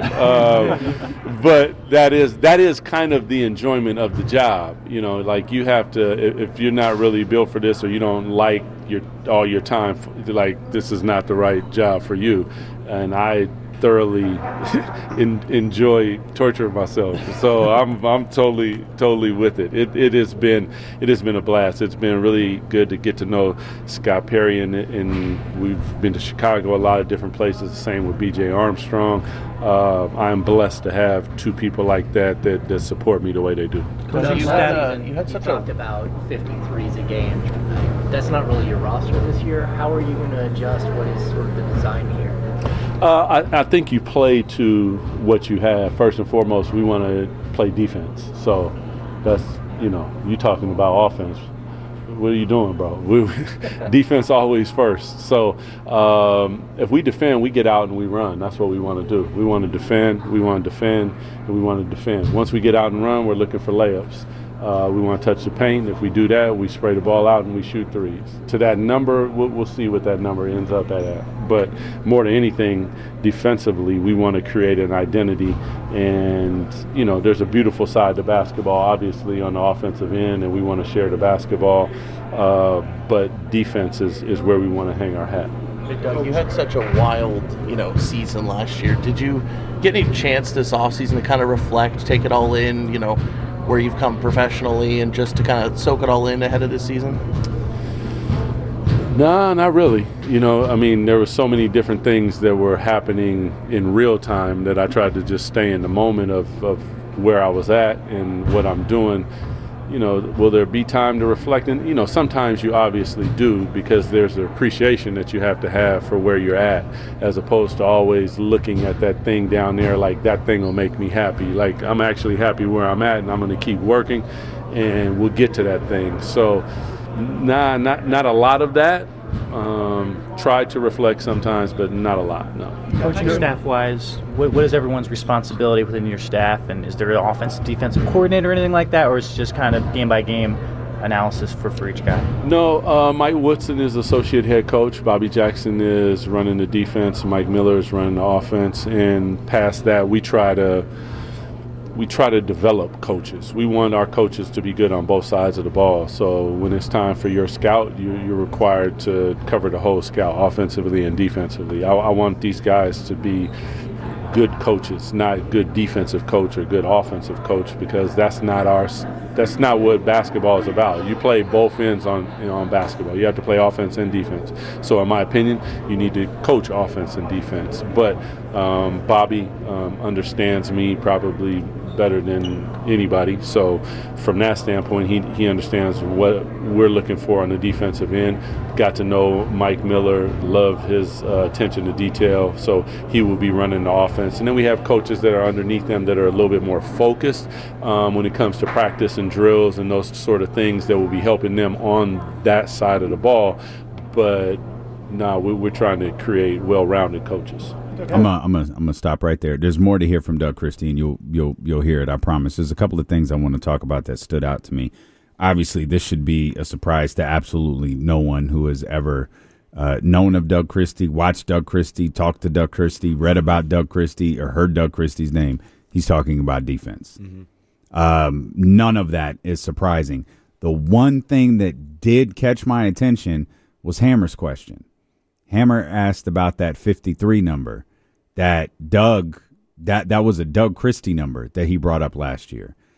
But that is kind of the enjoyment of the job. You know, like, you have to, if you're not really built for this, or you don't like all your time, like, this is not the right job for you. And I thoroughly enjoy torturing myself, so I'm totally with it. It has been a blast. It's been really good to get to know Scott Perry, and we've been to Chicago, a lot of different places. The same with BJ Armstrong. I'm blessed to have two people like that support me the way they do. You talked about 53s a game. That's not really your roster this year. How are you going to adjust? What is sort of the design here? I think you play to what you have. First and foremost, we want to play defense. So that's, you talking about offense. What are you doing, bro? Defense always first. So if we defend, we get out and we run. That's what we want to do. We want to defend, and we want to defend. Once we get out and run, we're looking for layups. We want to touch the paint. If we do that, we spray the ball out and we shoot threes. To that number, we'll see what that number ends up at. But more than anything, defensively, we want to create an identity. And, there's a beautiful side to basketball, obviously, on the offensive end, and we want to share the basketball. But defense is where we want to hang our hat. Hey, Doug, you had such a wild, season last year. Did you get any chance this offseason to kind of reflect, take it all in, where you've come professionally, and just to kind of soak it all in ahead of this season? No, not really. There were so many different things that were happening in real time that I tried to just stay in the moment of where I was at and what I'm doing. Will there be time to reflect? And, sometimes you obviously do, because there's an appreciation that you have to have for where you're at, as opposed to always looking at that thing down there like that thing will make me happy. Like, I'm actually happy where I'm at, and I'm going to keep working, and we'll get to that thing. So, not a lot of that. Try to reflect sometimes, but not a lot, no. Coaching staff-wise, what is everyone's responsibility within your staff? And is there an offensive, defensive coordinator or anything like that? Or is it just kind of game-by-game analysis for each guy? No, Mike Woodson is associate head coach. Bobby Jackson is running the defense. Mike Miller is running the offense. And past that, we try to develop coaches. We want our coaches to be good on both sides of the ball. So when it's time for your scout, you're required to cover the whole scout, offensively and defensively. I want these guys to be good coaches, not good defensive coach or good offensive coach, because that's not what basketball is about. You play both ends on basketball. You have to play offense and defense. So in my opinion, you need to coach offense and defense. But Bobby understands me probably better than anybody. So from that standpoint, he understands what we're looking for on the defensive end. Got to know Mike Miller, love his attention to detail. So he will be running the offense. And then we have coaches that are underneath them that are a little bit more focused when it comes to practice and drills and those sort of things that will be helping them on that side of the ball. But no, we're trying to create well-rounded coaches. I'm gonna stop right there. There's more to hear from Doug Christie, and you'll hear it, I promise. There's a couple of things I want to talk about that stood out to me. Obviously, this should be a surprise to absolutely no one who has ever known of Doug Christie, watched Doug Christie, talked to Doug Christie, read about Doug Christie, or heard Doug Christie's name. He's talking about defense. Mm-hmm. None of that is surprising. The one thing that did catch my attention was Hammer's question. Hammer asked about that 53 number that Doug, that was a Doug Christie number that he brought up last year.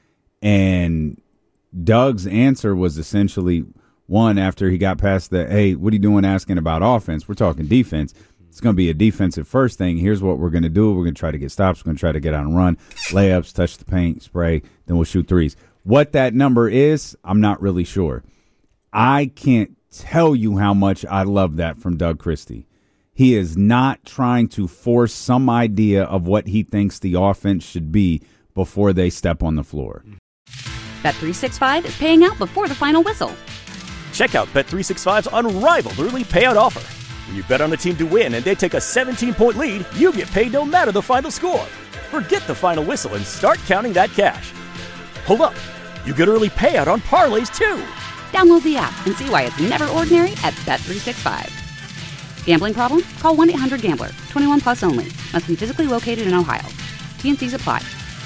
And Doug's answer was essentially one after he got past the, hey, what are you doing asking about offense? We're talking defense. It's going to be a defensive first thing. Here's what we're going to do. We're going to try to get stops. We're going to try to get on a run, layups, touch the paint, spray, then we'll shoot threes. What that number is, I'm not really sure. I can't tell you how much I love that from Doug Christie. He is not trying to force some idea of what he thinks the offense should be before they step on the floor. Bet365 is paying out before the final whistle. Check out Bet365's unrivaled early payout offer. When you bet on a team to win and they take a 17-point lead, you get paid no matter the final score. Forget the final whistle and start counting that cash. Hold up. You get early payout on parlays, too. Download the app and see why it's never ordinary at Bet365. Gambling problem? Call 1-800-GAMBLER. 21 plus only. Must be physically located in Ohio. T&Cs apply.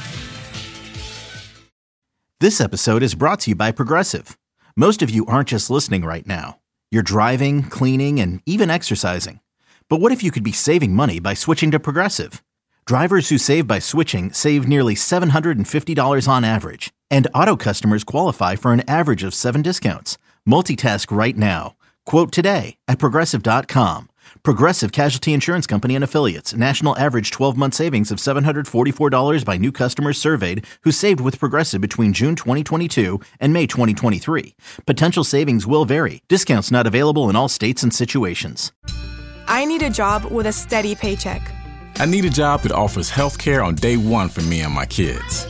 This episode is brought to you by Progressive. Most of you aren't just listening right now. You're driving, cleaning, and even exercising. But what if you could be saving money by switching to Progressive? Drivers who save by switching save nearly $750 on average. And auto customers qualify for an average of 7 discounts. Multitask right now. Quote today at Progressive.com. Progressive Casualty Insurance Company and Affiliates. National average 12-month savings of $744 by new customers surveyed who saved with Progressive between June 2022 and May 2023. Potential savings will vary. Discounts not available in all states and situations. I need a job with a steady paycheck. I need a job that offers health care on day one for me and my kids.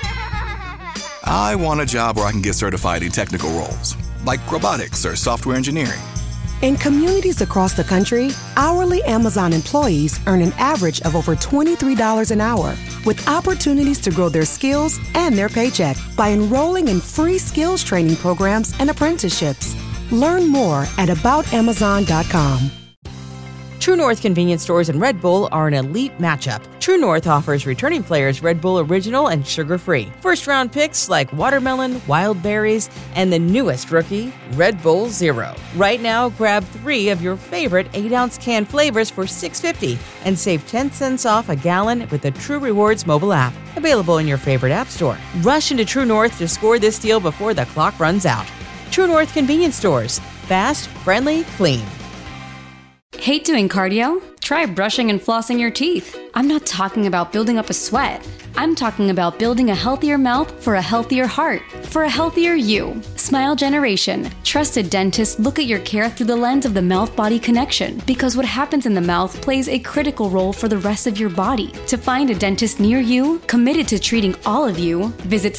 I want a job where I can get certified in technical roles, like robotics or software engineering. In communities across the country, hourly Amazon employees earn an average of over $23 an hour, with opportunities to grow their skills and their paycheck by enrolling in free skills training programs and apprenticeships. Learn more at aboutamazon.com. True North convenience stores and Red Bull are an elite matchup. True North offers returning players Red Bull Original and sugar-free. First-round picks like watermelon, wild berries, and the newest rookie, Red Bull Zero. Right now, grab 3 of your favorite 8-ounce can flavors for $6.50 and save 10 cents off a gallon with the True Rewards mobile app. Available in your favorite app store. Rush into True North to score this deal before the clock runs out. True North convenience stores. Fast, friendly, clean. Hate doing cardio? Try brushing and flossing your teeth. I'm not talking about building up a sweat. I'm talking about building a healthier mouth for a healthier heart, for a healthier you. Smile Generation. Trusted dentists look at your care through the lens of the mouth-body connection, because what happens in the mouth plays a critical role for the rest of your body. To find a dentist near you, committed to treating all of you, visit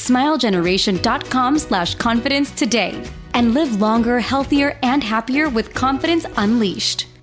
smilegeneration.com/confidence today and live longer, healthier, and happier with confidence unleashed.